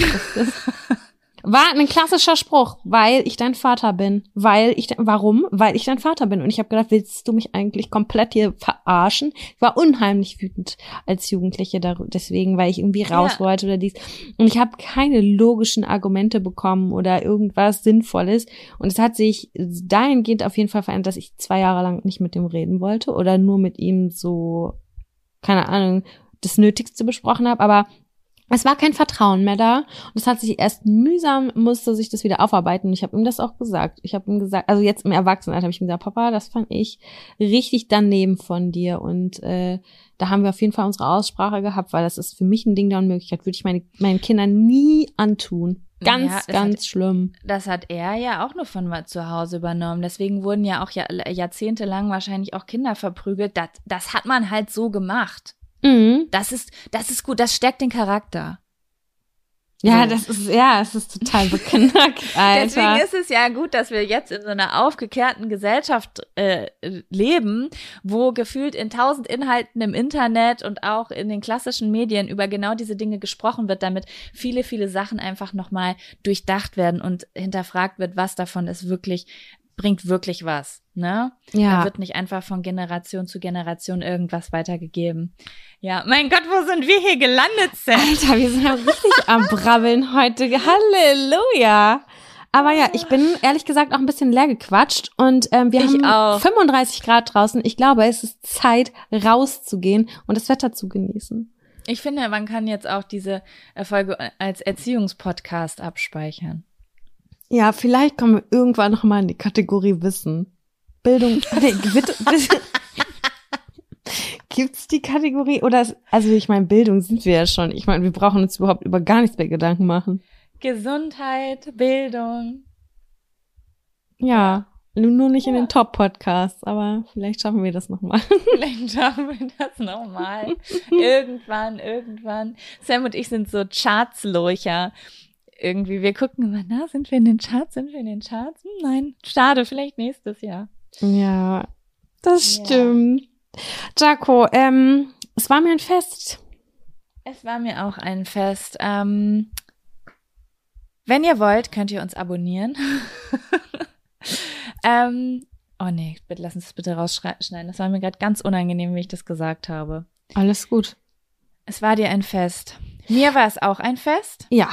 War ein klassischer Spruch, weil ich dein Vater bin. Warum? Weil ich dein Vater bin. Und ich habe gedacht, willst du mich eigentlich komplett hier verarschen? Ich war unheimlich wütend als Jugendliche deswegen, weil ich irgendwie raus wollte oder dies. Und ich habe keine logischen Argumente bekommen oder irgendwas Sinnvolles. Und es hat sich dahingehend auf jeden Fall verändert, dass ich 2 Jahre lang nicht mit ihm reden wollte oder nur mit ihm so, keine Ahnung, das Nötigste besprochen habe. Aber es war kein Vertrauen mehr da und es hat sich erst musste sich das wieder aufarbeiten und ich habe ihm das auch gesagt. Ich habe ihm gesagt, also jetzt im Erwachsenenalter habe ich ihm gesagt, Papa, das fand ich richtig daneben von dir und da haben wir auf jeden Fall unsere Aussprache gehabt, weil das ist für mich ein Ding der Unmöglichkeit, würde ich meinen Kindern nie antun. Ganz schlimm.
Das hat er ja auch nur von zu Hause übernommen. Deswegen wurden ja auch jahrzehntelang wahrscheinlich auch Kinder verprügelt. Das hat man halt so gemacht.
Mhm.
Das ist gut, das stärkt den Charakter.
Ja, so. Es ist total beknackt, Alter.
Deswegen ist es ja gut, dass wir jetzt in so einer aufgeklärten Gesellschaft leben, wo gefühlt in 1000 Inhalten im Internet und auch in den klassischen Medien über genau diese Dinge gesprochen wird, damit viele, viele Sachen einfach nochmal durchdacht werden und hinterfragt wird, was davon bringt wirklich was, ne?
Ja.
Da wird nicht einfach von Generation zu Generation irgendwas weitergegeben. Ja, mein Gott, wo sind wir hier gelandet, Sam?
Alter, wir sind ja richtig am Brabbeln heute. Halleluja! Aber ja, ich bin ehrlich gesagt auch ein bisschen leer gequatscht und wir haben 35 Grad draußen. Ich glaube, es ist Zeit, rauszugehen und das Wetter zu genießen.
Ich finde, man kann jetzt auch diese Folge als Erziehungspodcast abspeichern.
Ja, vielleicht kommen wir irgendwann noch mal in die Kategorie Wissen. Bildung. Gibt's die Kategorie? Oder also ich meine, Bildung sind wir ja schon. Ich meine, wir brauchen uns überhaupt über gar nichts mehr Gedanken machen.
Gesundheit, Bildung.
Ja, nur nicht in den Top-Podcasts, aber vielleicht schaffen wir das noch mal.
Vielleicht schaffen wir das noch mal. Irgendwann. Sam und ich sind so Chartslurcher. Irgendwie, wir gucken immer, sind wir in den Charts? Nein, schade, vielleicht nächstes Jahr.
Ja, das stimmt. Jaco, es war mir ein Fest.
Es war mir auch ein Fest. Wenn ihr wollt, könnt ihr uns abonnieren. Oh nee, bitte lass uns das bitte rausschneiden. Das war mir gerade ganz unangenehm, wie ich das gesagt habe.
Alles gut.
Es war dir ein Fest. Mir war es auch ein Fest.
Ja.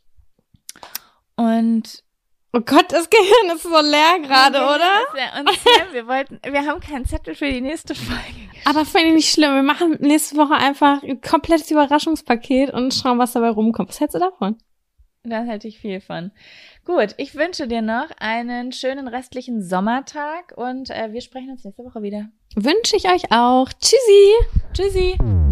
Und
oh Gott, das Gehirn ist so leer gerade, oder?
Wir haben keinen Zettel für die nächste Folge.
Aber finde ich nicht schlimm. Wir machen nächste Woche einfach ein komplettes Überraschungspaket und schauen, was dabei rumkommt. Was hältst du davon?
Da hätte ich viel von. Gut, ich wünsche dir noch einen schönen restlichen Sommertag und wir sprechen uns nächste Woche wieder.
Wünsche ich euch auch. Tschüssi.
Tschüssi.